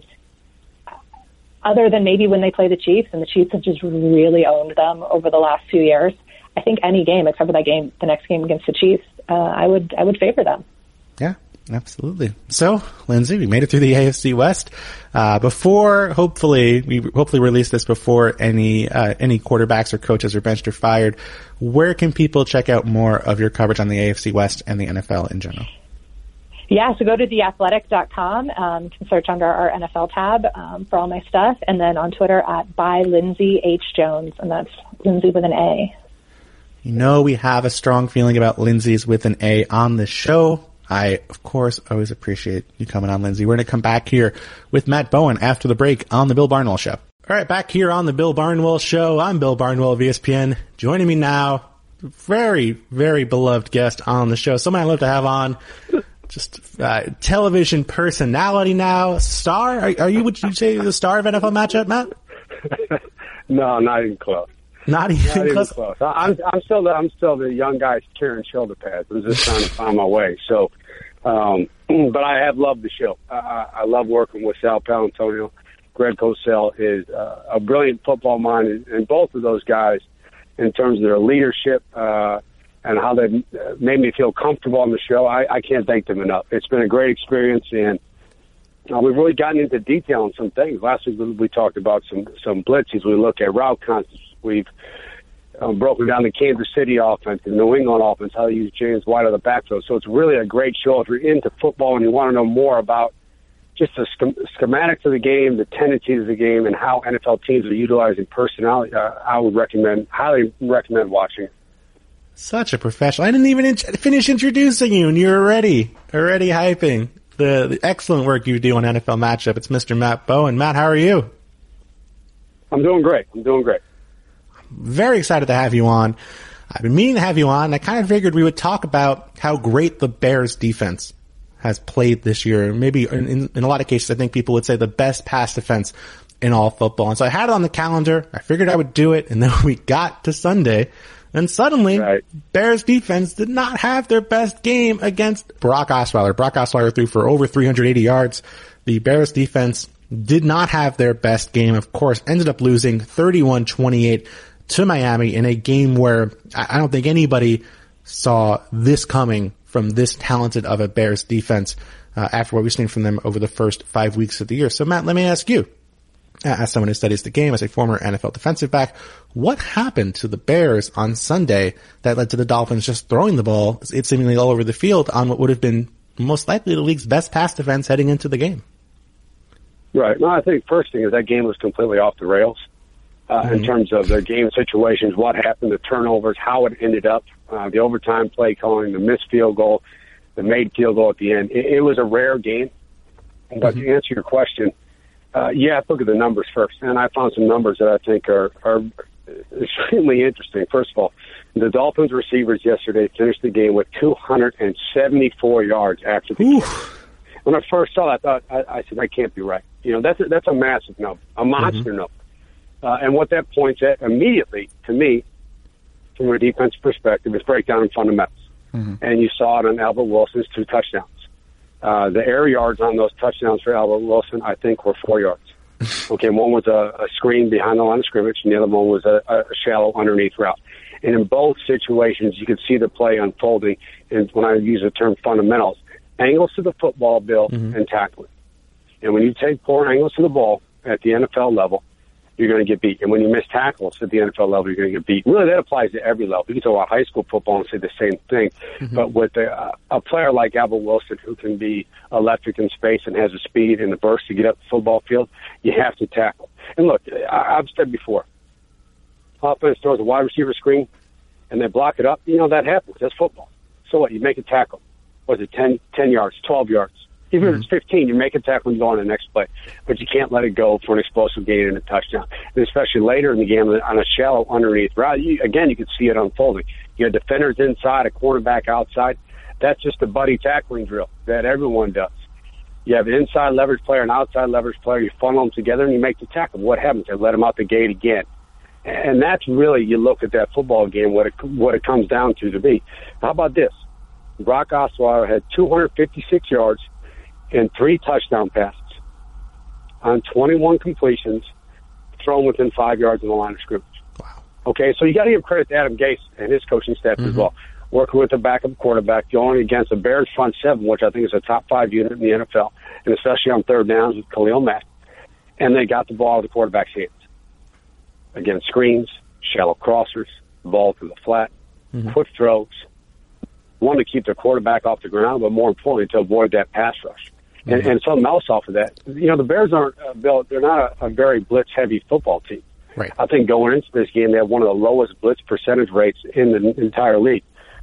Speaker 2: other than maybe when they play the Chiefs, and the Chiefs have just really owned them over the last few years, I think any game except for that game, the next game against the Chiefs, I would favor them.
Speaker 1: Yeah, absolutely. So, Lindsay, we made it through the AFC West. Hopefully release this before any quarterbacks or coaches are benched or fired. Where can people check out more of your coverage on the AFC West and the NFL in general?
Speaker 2: Yeah, so go to theathletic.com. You can search under our NFL tab for all my stuff. And then on Twitter at @ByLindsayHJones, and that's Lindsay with an A.
Speaker 1: You know, we have a strong feeling about Lindsay's with an A on this show. I, of course, always appreciate you coming on, Lindsay. We're going to come back here with Matt Bowen after the break on the Bill Barnwell Show. All right, back here on the Bill Barnwell Show. I'm Bill Barnwell of ESPN. Joining me now, very, very beloved guest on the show. Someone I love to have on. Just television personality now. Star? Are you, would you say, the star of NFL Matchup, Matt?
Speaker 3: No, not even close.
Speaker 1: Not even close.
Speaker 3: I'm still the young guy carrying shoulder pads. I'm just trying to find my way. So, but I have loved the show. I love working with Sal Paolantonio. Greg Cosell is a brilliant football mind, and both of those guys, in terms of their leadership and how they made me feel comfortable on the show, I can't thank them enough. It's been a great experience, and we've really gotten into detail on some things. Last week we talked about some blitzes. We look at route concepts. We've broken down the Kansas City offense, the New England offense, how they use James White out of the backfield. So it's really a great show if you're into football and you want to know more about just the schematics of the game, the tendencies of the game, and how NFL teams are utilizing personality. I would highly recommend watching it.
Speaker 1: Such a professional. I didn't even finish introducing you, and you're already hyping the excellent work you do on NFL Matchup. It's Mr. Matt Bowen. Matt, how are you?
Speaker 3: I'm doing great.
Speaker 1: Very excited to have you on. I've been meaning to have you on. I kind of figured we would talk about how great the Bears defense has played this year. Maybe in a lot of cases, I think people would say the best pass defense in all football. And so I had it on the calendar. I figured I would do it. And then we got to Sunday, and suddenly Bears defense did not have their best game against Brock Osweiler. Brock Osweiler threw for over 380 yards. The Bears defense did not have their best game. Of course, ended up losing 31-28 to Miami in a game where I don't think anybody saw this coming from this talented of a Bears defense after what we've seen from them over the first 5 weeks of the year. So, Matt, let me ask you, as someone who studies the game, as a former NFL defensive back, what happened to the Bears on Sunday that led to the Dolphins just throwing the ball, it's seemingly all over the field, on what would have been most likely the league's best pass defense heading into the game?
Speaker 3: Right. No, I think first thing is that game was completely off the rails. In terms of their game situations, what happened, the turnovers, how it ended up, the overtime play calling, the missed field goal, the made field goal at the end. It was a rare game. But to answer your question, let's look at the numbers first. And I found some numbers that I think are extremely interesting. First of all, the Dolphins receivers yesterday finished the game with 274 yards after the game. When I first saw that, I said, that can't be right. You know, that's a massive number, a monster number. And what that points at immediately, to me, from a defensive perspective, is breakdown in fundamentals. And you saw it on Albert Wilson's 2 touchdowns. The air yards on those touchdowns for Albert Wilson, I think, were 4 yards. Okay, one was a screen behind the line of scrimmage, and the other one was a shallow underneath route. And in both situations, you could see the play unfolding. And when I use the term fundamentals, angles to the football, Bill, and tackling. And when you take poor angles to the ball at the NFL level, you're going to get beat. And when you miss tackles at the NFL level, you're going to get beat. Really, that applies to every level. You can talk about high school football and say the same thing. But with a player like Albert Wilson, who can be electric in space and has the speed and the burst to get up the football field, you have to tackle. And look, I've said before, offense throws a wide receiver screen, and they block it up. You know, that happens. That's football. So what? You make a tackle. Was it 10 yards, 12 yards? Even if it's 15, you make a tackle and go on the next play. But you can't let it go for an explosive gain and a touchdown. And especially later in the game on a shallow underneath route, you could see it unfolding. You have defenders inside, a cornerback outside. That's just a buddy tackling drill that everyone does. You have an inside leverage player, an outside leverage player. You funnel them together, and you make the tackle. What happens? They let them out the gate again. And that's really, you look at that football game, what it comes down to be. How about this? Brock Osweiler had 256 yards and 3 touchdown passes on 21 completions thrown within 5 yards of the line of scrimmage.
Speaker 1: Wow. Okay,
Speaker 3: so you got to give credit to Adam Gase and his coaching staff as well. Working with a backup quarterback, going against a Bears front seven, which I think is a top 5 unit in the NFL, and especially on third downs with Khalil Mack. And they got the ball out of the quarterback's hands. Again, screens, shallow crossers, ball to the flat, quick throws. One, to keep their quarterback off the ground, but more importantly, to avoid that pass rush. And something else off of that, you know, the Bears aren't, Bill, they're not a very blitz-heavy football team.
Speaker 1: Right.
Speaker 3: I think going into this game, they have one of the lowest blitz percentage rates in the entire league.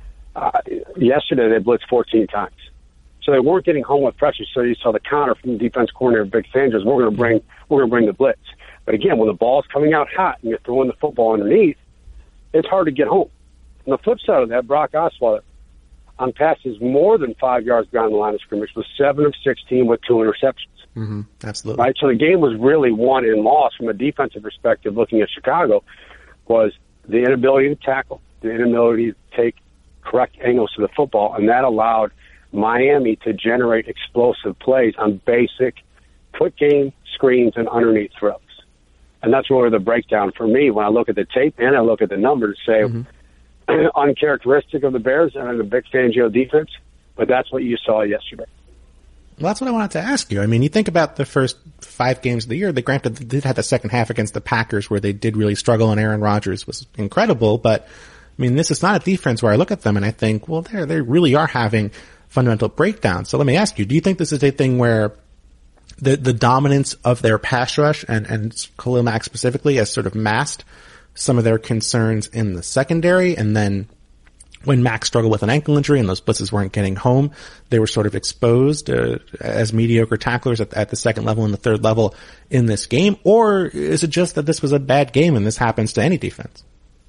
Speaker 3: Yesterday, they blitzed 14 times. So they weren't getting home with pressure, so you saw the counter from the defense coordinator, Vic Fangio's, we're going to bring the blitz. But again, when the ball's coming out hot and you're throwing the football underneath, it's hard to get home. On the flip side of that, Brock Osweiler, on passes more than 5 yards beyond the line of scrimmage, was 7 of 16 with 2 interceptions.
Speaker 1: Absolutely.
Speaker 3: Right? So the game was really won and lost from a defensive perspective. Looking at Chicago, was the inability to tackle, the inability to take correct angles to the football, and that allowed Miami to generate explosive plays on basic quick game screens and underneath throws. And that's really the breakdown for me when I look at the tape and I look at the numbers, say, uncharacteristic of the Bears and the Vic Fangio defense, but that's what you saw yesterday.
Speaker 1: Well, that's what I wanted to ask you. I mean, you think about the first 5 games of the year, they did have the second half against the Packers where they did really struggle and Aaron Rodgers was incredible, but I mean, this is not a defense where I look at them and I think, well, they really are having fundamental breakdowns. So let me ask you, do you think this is a thing where the dominance of their pass rush and Khalil Mack specifically has sort of masked some of their concerns in the secondary, and then when Mack struggled with an ankle injury and those blitzes weren't getting home, they were sort of exposed as mediocre tacklers at the second level and the third level in this game? Or is it just that this was a bad game and this happens to any defense?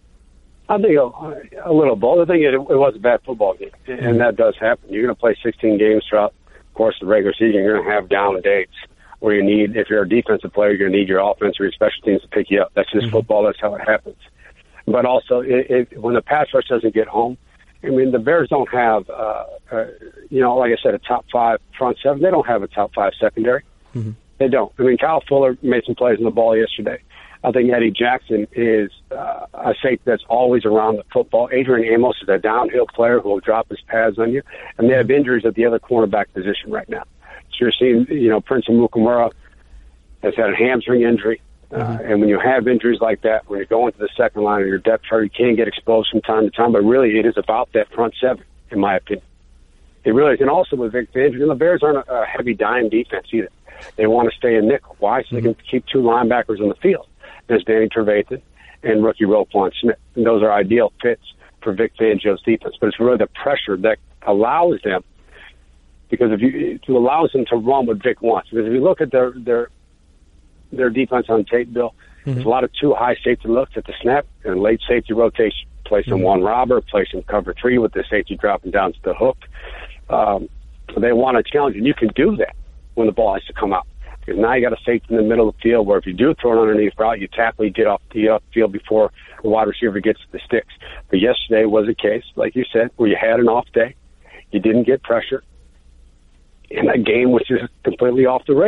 Speaker 3: I think a little both. I think it was a bad football game, and that does happen. You're going to play 16 games throughout the course of the regular season. You're going to have down days where you need, if you're a defensive player, you're going to need your offense or your special teams to pick you up. That's just football. That's how it happens. But also, when the pass rush doesn't get home, I mean, the Bears don't have, like I said, a top 5 front seven. They don't have a top 5 secondary. They don't. I mean, Kyle Fuller made some plays on the ball yesterday. I think Eddie Jackson is a safety that's always around the football. Adrian Amos is a downhill player who will drop his pads on you. And they have injuries at the other cornerback position right now. So you're seeing, Prince Amukamara has had a hamstring injury. And when you have injuries like that, when you go into the second line of your depth chart, you can get exposed from time to time. But really, it is about that front seven, in my opinion. It really is. And also with Vic Fangio, the Bears aren't a heavy dime defense either. They want to stay in nickel. Why? So they can keep 2 linebackers on the field. There's Danny Trevathan and rookie Roquan Smith. And those are ideal fits for Vic Fangio's defense. But it's really the pressure that allows them, because it allows them to run what Vic wants. Because if you look at their defense on tape, Bill, there's a lot of 2 high safety looks at the snap and late safety rotation. Play some one robber, play some cover 3 with the safety dropping down to the hook. They want to challenge, and you can do that when the ball has to come out. Because now you got a safety in the middle of the field where if you do throw an underneath route, you tackle, you get off the field before the wide receiver gets to the sticks. But yesterday was a case, like you said, where you had an off day, you didn't get pressure, and that game was just completely off the rails.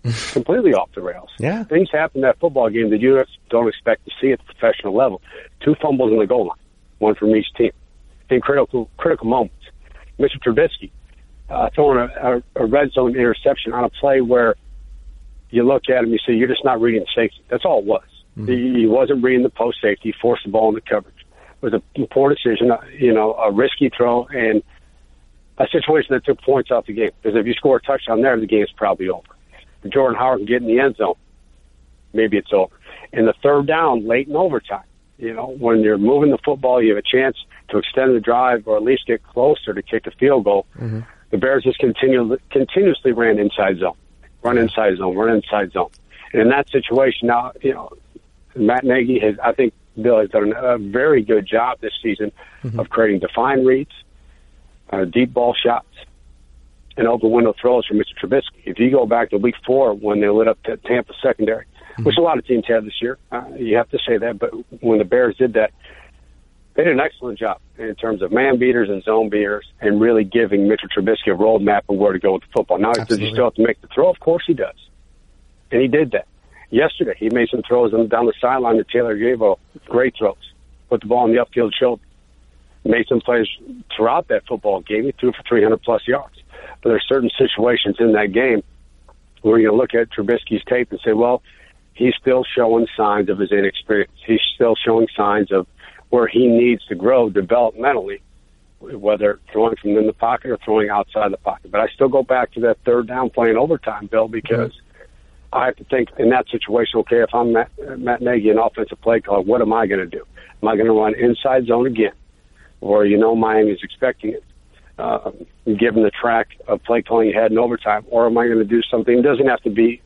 Speaker 3: completely off the rails.
Speaker 1: Yeah.
Speaker 3: Things happen in that football game that you don't expect to see at the professional level. 2 fumbles in the goal line, 1 from each team, in critical moments. Mr. Trubisky throwing a red zone interception on a play where you look at him, you say, you're just not reading the safety. That's all it was. He wasn't reading the post safety. He forced the ball into coverage. It was a poor decision, a risky throw, and a situation that took points off the game. Because if you score a touchdown there, the game's probably over. If Jordan Howard can get in the end zone, maybe it's over. And the third down, late in overtime, when you're moving the football, you have a chance to extend the drive or at least get closer to kick a field goal. The Bears just continuously ran inside zone. Run inside zone. And in that situation, now, Matt Nagy I think Bill has done a very good job this season of creating defined reads, deep ball shots, and open window throws for Mr. Trubisky. If you go back to week 4 when they lit up the Tampa secondary, which a lot of teams have this year, you have to say that, but when the Bears did that, they did an excellent job in terms of man beaters and zone beaters and really giving Mr. Trubisky a roadmap of where to go with the football. Now, does he still have to make the throw? Of course he does. And he did that. Yesterday, he made some throws down the sideline to Taylor Gavo. Great throws. Put the ball in the upfield shoulder. Made some plays throughout that football game. He threw for 300-plus yards. But there's certain situations in that game where you look at Trubisky's tape and say, well, he's still showing signs of his inexperience. He's still showing signs of where he needs to grow developmentally, whether throwing from in the pocket or throwing outside the pocket. But I still go back to that third down play in overtime, Bill, because I have to think in that situation, okay, if I'm Matt Nagy, an offensive play caller, what am I going to do? Am I going to run inside zone again? Or, Miami's expecting it, given the track of play calling you had in overtime? Or am I going to do something? It doesn't have to be,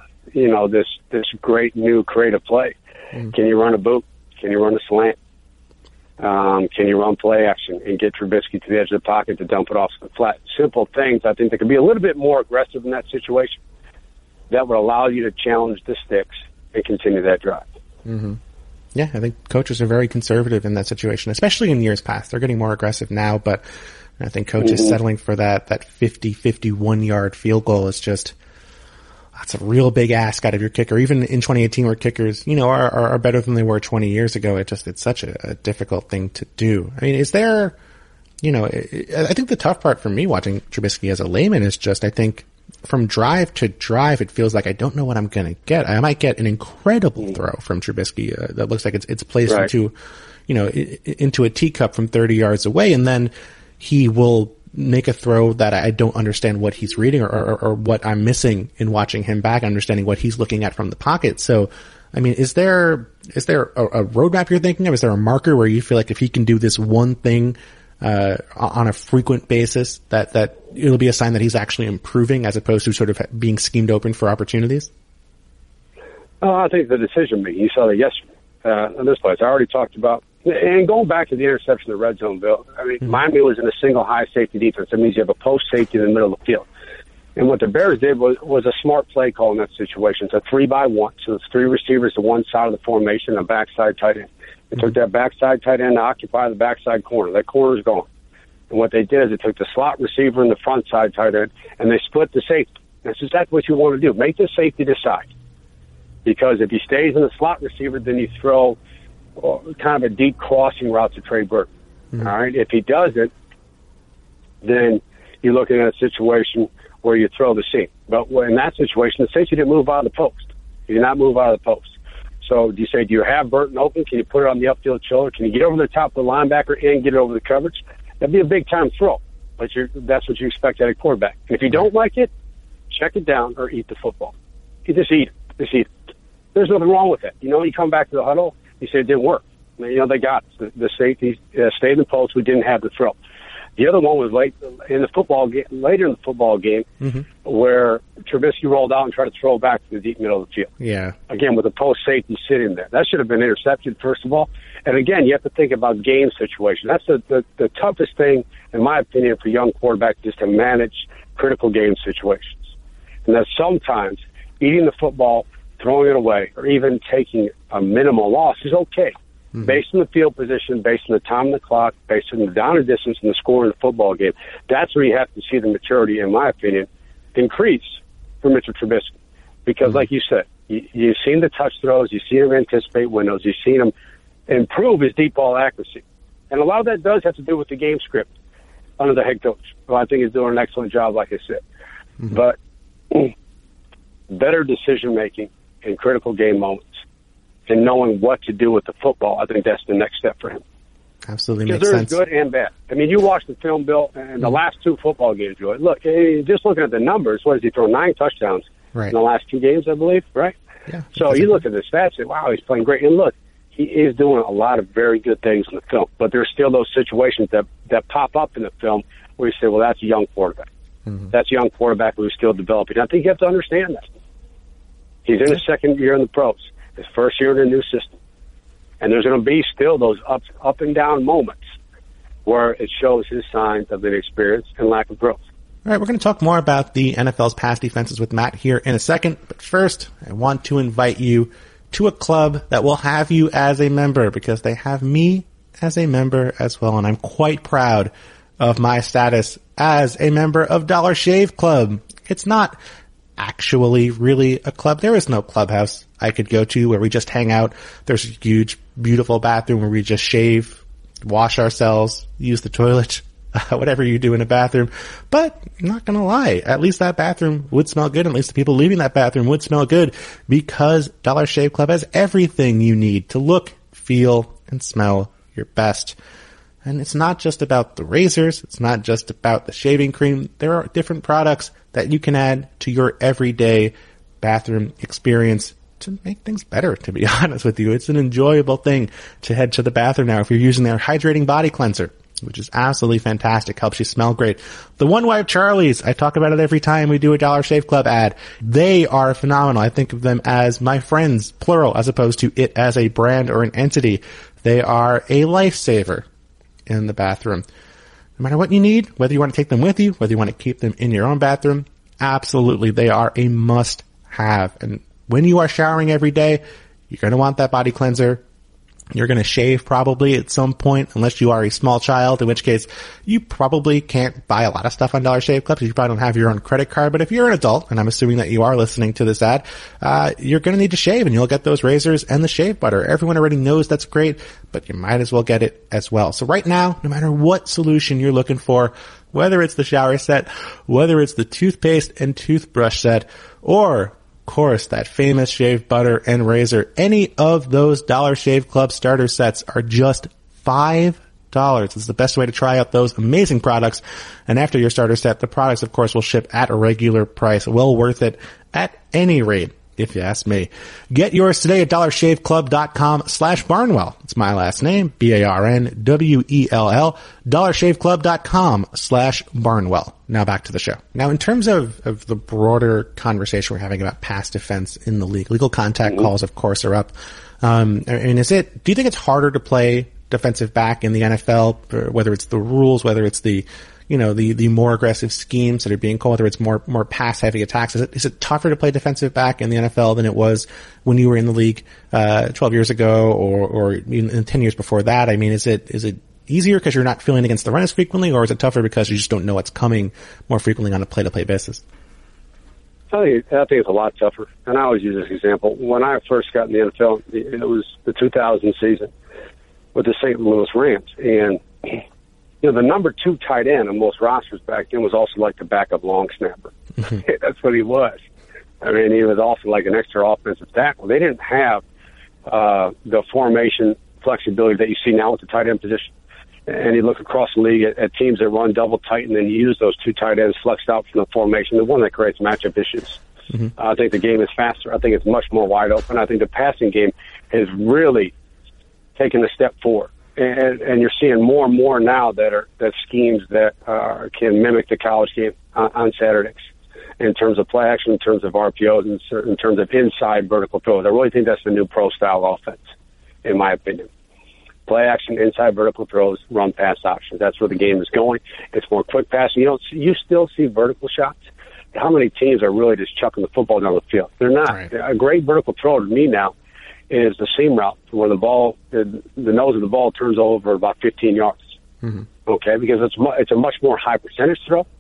Speaker 3: this great new creative play. Can you run a boot? Can you run a slant? Can you run play action and get Trubisky to the edge of the pocket to dump it off the flat? Simple things. I think they could be a little bit more aggressive in that situation. That would allow you to challenge the sticks and continue that drive.
Speaker 1: Yeah, I think coaches are very conservative in that situation, especially in years past. They're getting more aggressive now, but I think coaches settling for that 50, 51-yard field goal is just, that's a real big ask out of your kicker. Even in 2018 where kickers, are better than they were 20 years ago, it's such a difficult thing to do. I mean, is there, I think the tough part for me watching Trubisky as a layman is just, I think, from drive to drive, it feels like I don't know what I'm going to get. I might get an incredible throw from Trubisky that looks like it's placed into a teacup from 30 yards away, and then he will make a throw that I don't understand what he's reading or what I'm missing in watching him back, understanding what he's looking at from the pocket. So, I mean, is there a roadmap you're thinking of? Is there a marker where you feel like if he can do this one thing on a frequent basis, that it'll be a sign that he's actually improving as opposed to sort of being schemed open for opportunities?
Speaker 3: I think the decision making, you saw that yesterday in this place. I already talked about, and going back to the interception of the red zone, Bill, I mean, Miami was in a single high safety defense. That means you have a post safety in the middle of the field. And what the Bears did was a smart play call in that situation. It's a 3-by-1, so it's 3 receivers to one side of the formation, a backside tight end. They took that backside tight end to occupy the backside corner. That corner's gone. And what they did is they took the slot receiver and the front side tight end, and they split the safety. That's exactly what you want to do. Make the safety decide. Because if he stays in the slot receiver, then you throw kind of a deep crossing route to Trey Burton. All right? If he doesn't, then you're looking at a situation where you throw the seam. But in that situation, the safety didn't move out of the post. He did not move out of the post. So do you have Burton open? Can you put it on the upfield shoulder? Can you get over the top of the linebacker and get it over the coverage? That'd be a big-time throw, but that's what you expect out of a quarterback. And if you don't like it, check it down or eat the football. You just eat it. Just eat it. There's nothing wrong with it. You come back to the huddle, you say it didn't work. They got it. The safety stayed in the post. We didn't have the throw. The other one was later in the football game, where Trubisky rolled out and tried to throw back to the deep middle of the field.
Speaker 1: Yeah.
Speaker 3: Again, with the post safety sitting there. That should have been intercepted, first of all. And again, you have to think about game situation. That's the toughest thing, in my opinion, for young quarterbacks, is to manage critical game situations. And that sometimes eating the football, throwing it away, or even taking a minimal loss is okay. Based on the field position, based on the time on the clock, based on the down and distance and the score in the football game. That's where you have to see the maturity, in my opinion, increase for Mr. Trubisky. Because like you said, you've seen the touch throws, you've seen him anticipate windows, you've seen him improve his deep ball accuracy. And a lot of that does have to do with the game script under the head coach, who I think is doing an excellent job, like I said. Mm-hmm. But better decision-making in critical game moments and knowing what to do with the football, I think that's the next step for him.
Speaker 1: Absolutely makes sense.
Speaker 3: Because there's good and bad. I mean, you watch the film, Bill, and the last 2 football games, look, just looking at the numbers, what has he thrown? 9 touchdowns in the last 2 games, I believe, right?
Speaker 1: Yeah.
Speaker 3: So you look at the stats and say, wow, he's playing great. And look, he is doing a lot of very good things in the film. But there's still those situations that pop up in the film where you say, well, that's a young quarterback. Mm-hmm. That's a young quarterback who's still developing. I think you have to understand that. He's in his second year in the pros, his first year in a new system. And there's going to be still those up and down moments where it shows his signs of inexperience and lack of growth.
Speaker 1: All right, we're going to talk more about the NFL's pass defenses with Matt here in a second. But first, I want to invite you to a club that will have you as a member, because they have me as a member as well. And I'm quite proud of my status as a member of Dollar Shave Club. It's not actually really a club. There is no clubhouse I could go to where we just hang out. There's a huge, beautiful bathroom where we just shave, wash ourselves, use the toilet, whatever you do in a bathroom. But I'm not going to lie, at least that bathroom would smell good. At least the people leaving that bathroom would smell good, because Dollar Shave Club has everything you need to look, feel, and smell your best. And it's not just about the razors. It's not just about the shaving cream. There are different products that you can add to your everyday bathroom experience to make things better, to be honest with you. It's an enjoyable thing to head to the bathroom now if you're using their hydrating body cleanser, which is absolutely fantastic. Helps you smell great. The One Wipe Charlies, I talk about it every time we do a Dollar Shave Club ad. They are phenomenal. I think of them as my friends, plural, as opposed to it as a brand or an entity. They are a lifesaver in the bathroom. No matter what you need, whether you want to take them with you, whether you want to keep them in your own bathroom, absolutely, they are a must-have. And when you are showering every day, you're going to want that body cleanser. You're going to shave probably at some point, unless you are a small child, in which case you probably can't buy a lot of stuff on Dollar Shave Club because you probably don't have your own credit card. But if you're an adult, and I'm assuming that you are listening to this ad, you're going to need to shave, and you'll get those razors and the shave butter. Everyone already knows that's great, but you might as well get it as well. So right now, no matter what solution you're looking for, whether it's the shower set, whether it's the toothpaste and toothbrush set, or of course, that famous shave butter and razor, any of those Dollar Shave Club starter sets are just $5. It's the best way to try out those amazing products. And after your starter set, the products, of course, will ship at a regular price. Well worth it at any rate, if you ask me. Get yours today at dollarshaveclub.com/Barnwell. It's my last name, BARNWELL, dollarshaveclub.com/Barnwell. Now back to the show. Now, in terms of the broader conversation we're having about pass defense in the league, legal contact calls, of course, are up. Do you think it's harder to play defensive back in the NFL, whether it's the rules, whether it's the more aggressive schemes that are being called, whether it's more pass heavy attacks? Is it tougher to play defensive back in the NFL than it was when you were in the league 12 years ago or in 10 years before that? I mean, is it easier because you're not filling against the run as frequently, or is it tougher because you just don't know what's coming more frequently on a play-to-play basis?
Speaker 3: I think it's a lot tougher. And I always use this example. When I first got in the NFL, it was the 2000 season with the St. Louis Rams. And, the number 2 tight end on most rosters back then was also like the backup long snapper. That's what he was. I mean, he was also like an extra offensive tackle. They didn't have the formation flexibility that you see now with the tight end position. And you look across the league at teams that run double tight and then you use those 2 tight ends flexed out from the formation, the one that creates matchup issues. I think the game is faster. I think it's much more wide open. I think the passing game has really taken a step forward. And you're seeing more and more now that schemes that can mimic the college game on Saturdays in terms of play action, in terms of RPOs, in terms of inside vertical throws. I really think that's the new pro-style offense, in my opinion. Play action, inside vertical throws, run pass options. That's where the game is going. It's more quick passing. You still see vertical shots. How many teams are really just chucking the football down the field? They're not. Right. A great vertical throw to me now is the seam route where the nose of the ball turns over about 15 yards. Okay, because it's a much more high percentage throw.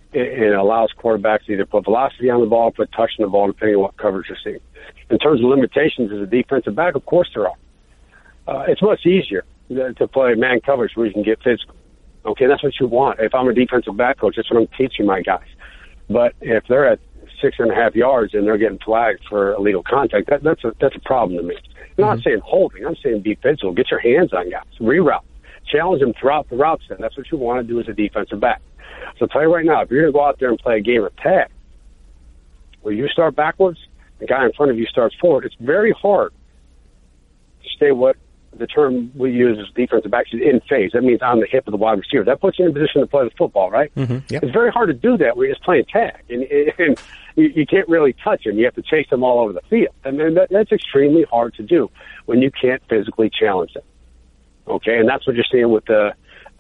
Speaker 3: it allows quarterbacks to either put velocity on the ball or put touch on the ball, depending on what coverage you're seeing. In terms of limitations as a defensive back, of course there are. It's much easier to play man coverage where you can get physical. Okay, that's what you want. If I'm a defensive back coach, that's what I'm teaching my guys. But if they're at 6.5 yards and they're getting flagged for illegal contact, that's a problem to me. I'm not saying holding. I'm saying be physical. Get your hands on guys. Reroute. Challenge them throughout the route set. That's what you want to do as a defensive back. So I'll tell you right now, if you're going to go out there and play a game of tag, where you start backwards, the guy in front of you starts forward, it's very hard to stay what the term we use as defensive backs is in phase. That means on the hip of the wide receiver. That puts you in a position to play the football, right?
Speaker 1: Mm-hmm. Yep.
Speaker 3: It's very hard to do that when you're just playing tag. And you can't really touch them. You have to chase them all over the field. And then that's extremely hard to do when you can't physically challenge them. Okay, and that's what you're seeing with the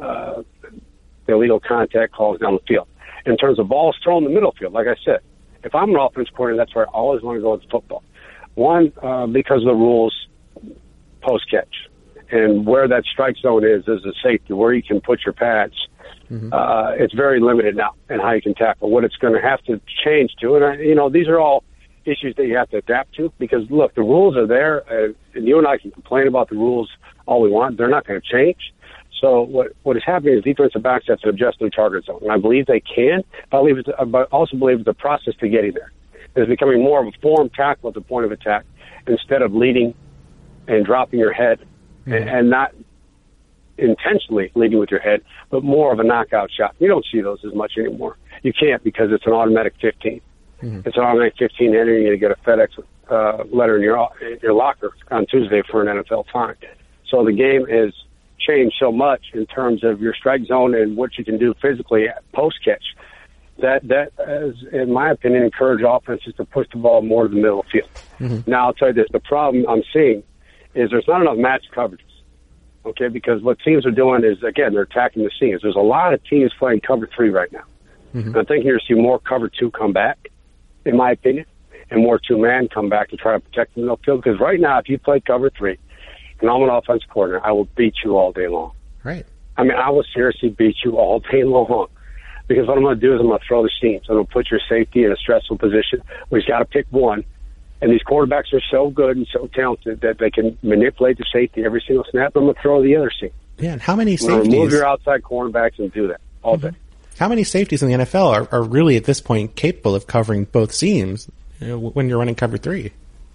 Speaker 3: illegal contact calls down the field. In terms of balls thrown in the middle field, like I said, if I'm an offense coordinator, that's where I always want to go with football. One, because of the rules post-catch. And where that strike zone is a safety, where you can put your pads. Mm-hmm. It's very limited now in how you can tackle. What it's going to have to change to, and these are all issues that you have to adapt to, because, look, the rules are there, and you and I can complain about the rules all we want. They're not going to change. So what is happening is defensive backs have to adjust their target zone. And I believe they can, but I also believe the process to getting there is becoming more of a form tackle at the point of attack instead of leading and dropping your head, and not intentionally leading with your head, but more of a knockout shot. You don't see those as much anymore. You can't, because it's an automatic 15. Mm-hmm. It's an automatic 15 entering you to get a FedEx letter in your locker on Tuesday for an NFL time. So the game has changed so much in terms of your strike zone and what you can do physically post-catch that has, in my opinion, encouraged offenses to push the ball more to the middle of the field. Mm-hmm. Now, I'll tell you this. The problem I'm seeing is there's not enough match coverages, okay, because what teams are doing is, again, they're attacking the seams. There's a lot of teams playing cover 3 right now. Mm-hmm. And I think you're going to see more cover 2 come back, in my opinion, and more 2-man come back to try to protect the middle of the field, because right now, if you play cover 3, and I'm an offense coordinator, I will beat you all day long.
Speaker 1: Right.
Speaker 3: I mean, I will seriously beat you all day long, because what I'm going to do is I'm going to throw the seams. I'm going to put your safety in a stressful position where he's got to pick one. And these quarterbacks are so good and so talented that they can manipulate the safety every single snap. I'm going to throw the other seam.
Speaker 1: Yeah, and how many safeties?
Speaker 3: Remove your outside cornerbacks and do that all day.
Speaker 1: How many safeties in the NFL are really at this point capable of covering both seams when you're running cover 3?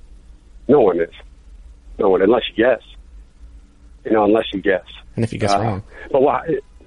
Speaker 3: No one is. No one, unless you guess. Unless you guess.
Speaker 1: And if you guess wrong.
Speaker 3: But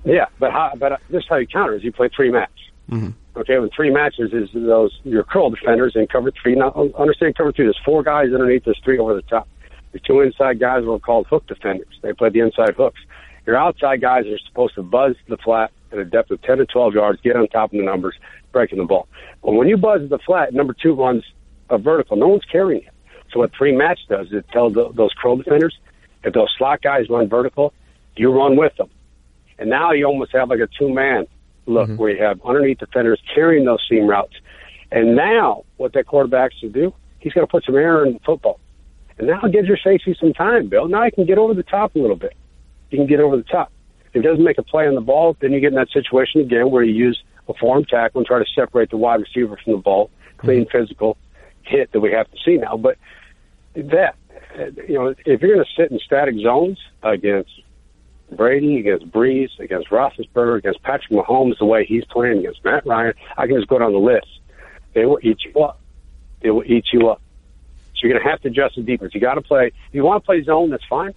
Speaker 3: this is how you counter is you play 3 match. Mm-hmm. Okay, when 3 matches is your curl defenders in cover 3. Now, understand cover 3, there's 4 guys underneath, there's 3 over the top. Your 2 inside guys are called hook defenders. They play the inside hooks. Your outside guys are supposed to buzz the flat at a depth of 10 to 12 yards, get on top of the numbers, breaking the ball. But when you buzz the flat, number 2 runs a vertical. No one's carrying it. So what 3 match does is it tells those curl defenders, if those slot guys run vertical, you run with them. And now you almost have like a 2-man look, mm-hmm. where you have underneath defenders carrying those seam routes. And now what that quarterback should do, he's going to put some air in football. And now it gives your safety some time, Bill. Now he can get over the top a little bit. He can get over the top. If he doesn't make a play on the ball, then you get in that situation again where you use a form tackle and try to separate the wide receiver from the ball. Clean, mm-hmm. physical hit that we have to see now. But that, if you're going to sit in static zones against Brady, against Breeze, against Roethlisberger, against Patrick Mahomes, the way he's playing, against Matt Ryan, I can just go down the list. They will eat you up. They will eat you up. So you're going to have to adjust the defense. You got to play. If you want to play zone, that's fine.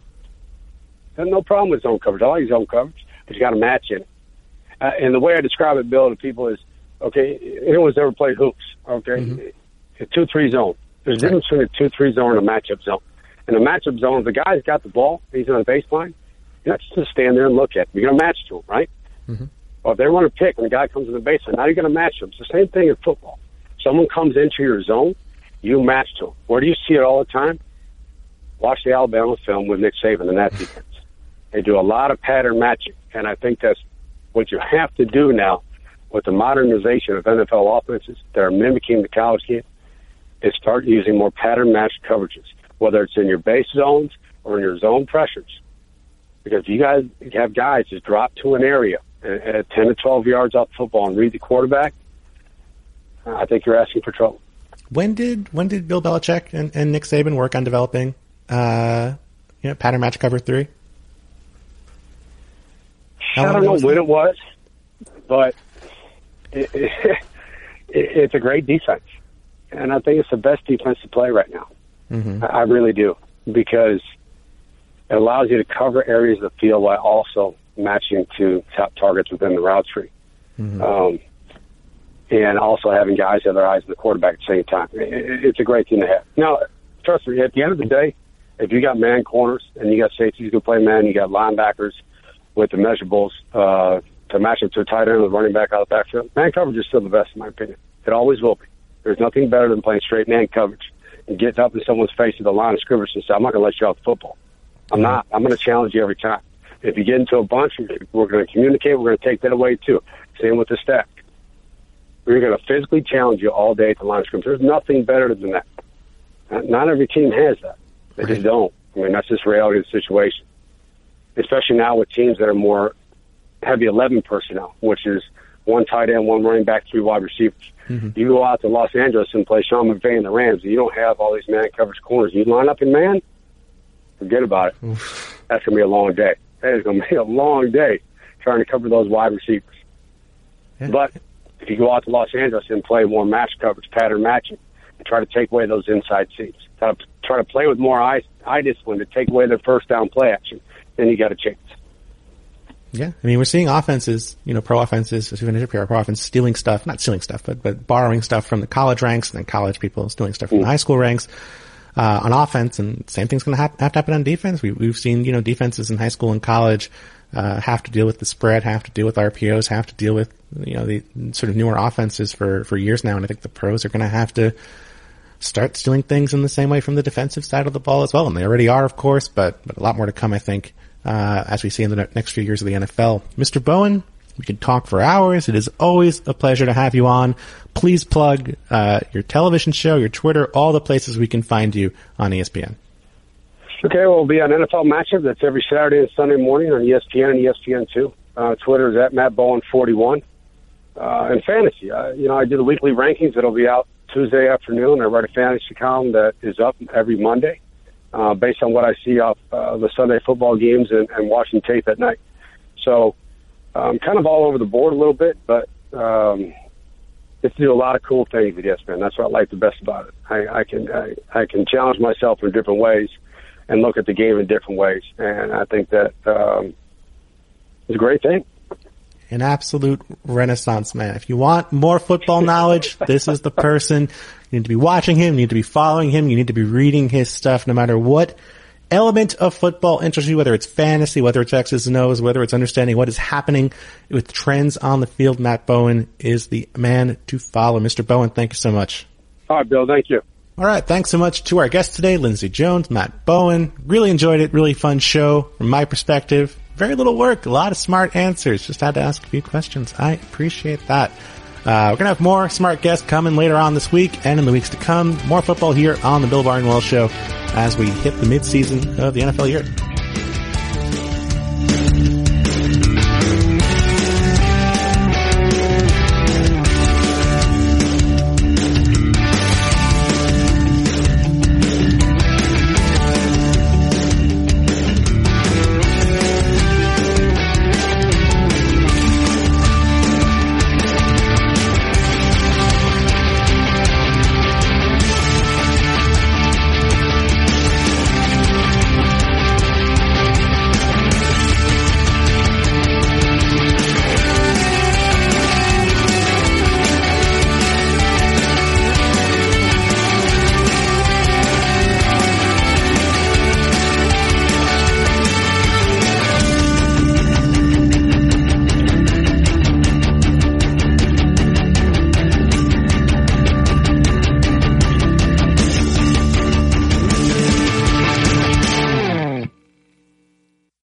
Speaker 3: There's no problem with zone coverage. I like zone coverage, but you got to match in it. And the way I describe it, Bill, to people is, okay, anyone's ever played hoops, okay? Mm-hmm. A 2-3 zone. There's a difference between a 2-3 zone and a matchup zone. In a matchup zone, if the guy's got the ball, he's on the baseline, you're not just going to stand there and look at him. You're going to match to him, right? Mm-hmm. Or if they run a pick and the guy comes in the baseline, now you're going to match him. It's the same thing in football. Someone comes into your zone, you match to him. Where do you see it all the time? Watch the Alabama film with Nick Saban and that defense. They do a lot of pattern matching, and I think that's what you have to do now with the modernization of NFL offenses that are mimicking the college game is start using more pattern matched coverages, whether it's in your base zones or in your zone pressures. Because you guys have guys just drop to an area at 10 to 12 yards off the football and read the quarterback, I think you're asking for trouble.
Speaker 4: When did Bill Belichick and Nick Saban work on developing pattern match cover 3?
Speaker 3: I don't know when it was, but it's a great defense. And I think it's the best defense to play right now. Mm-hmm. I really do, because it allows you to cover areas of the field while also matching to top targets within the route tree. Mm-hmm. And also having guys have their eyes on the quarterback at the same time. It's a great thing to have. Now, trust me, at the end of the day, if you got man corners and you got safeties who can play man, you got linebackers with the measurables to match up to a tight end or running back out of the backfield, man coverage is still the best in my opinion. It always will be. There's nothing better than playing straight man coverage and getting up in someone's face at the line of scrimmage and say, I'm not going to let you off the football. I'm not. I'm going to challenge you every time. If you get into a bunch, we're going to communicate. We're going to take that away too. Same with the stack. We're going to physically challenge you all day at the line of scrimmage. There's nothing better than that. Not every team has that. They just don't. I mean, that's just the reality of the situation. Especially now with teams that are more heavy 11 personnel, which is one tight end, one running back, 3 wide receivers. Mm-hmm. You go out to Los Angeles and play Sean McVay and the Rams, and you don't have all these man coverage corners. You line up in man, forget about it. Oof. That's going to be a long day. That is going to be a long day trying to cover those wide receivers. Yeah. But if you go out to Los Angeles and play more match coverage, pattern matching, and try to take away those inside seams, try to play with more eye discipline to take away their first down play action, then you got a chance.
Speaker 4: Yeah, I mean, we're seeing offenses, pro offenses, pro offense stealing stuff, not stealing stuff, but borrowing stuff from the college ranks, and then college people stealing stuff from the high school ranks on offense, and same thing's going to have to happen on defense. We've seen, defenses in high school and college have to deal with the spread, have to deal with RPOs, have to deal with, the sort of newer offenses for years now, and I think the pros are going to have to start stealing things in the same way from the defensive side of the ball as well, and they already are, of course, but a lot more to come, I think. As we see in the next few years of the NFL. Mr. Bowen, we could talk for hours. It is always a pleasure to have you on. Please plug your television show, your Twitter, all the places we can find you on ESPN.
Speaker 3: Okay, we'll be on NFL Matchup. That's every Saturday and Sunday morning on ESPN and ESPN2. Twitter is at MattBowen41. And fantasy, I do the weekly rankings. It'll be out Tuesday afternoon. I write a fantasy column that is up every Monday. Based on what I see off the Sunday football games and watching tape at night. So kind of all over the board a little bit, but it's do a lot of cool things at ESPN. That's what I like the best about it. I can challenge myself in different ways and look at the game in different ways, and I think that is a great thing.
Speaker 4: An absolute renaissance man. If you want more football knowledge, this is the person. You need to be watching him, you need to be following him, you need to be reading his stuff no matter what element of football interests you, whether it's fantasy, whether it's X's and O's, whether it's understanding what is happening with trends on the field. Matt Bowen is the man to follow. Mr. Bowen, thank you so much.
Speaker 3: All right, Bill, thank you.
Speaker 4: All right, thanks so much to our guests today, Lindsey Jones, Matt Bowen. Really enjoyed it, really fun show from my perspective. Very little work, a lot of smart answers. Just had to ask a few questions. I appreciate that. We're going to have more smart guests coming later on this week and in the weeks to come. More football here on the Bill Barnwell Show as we hit the midseason of the NFL year.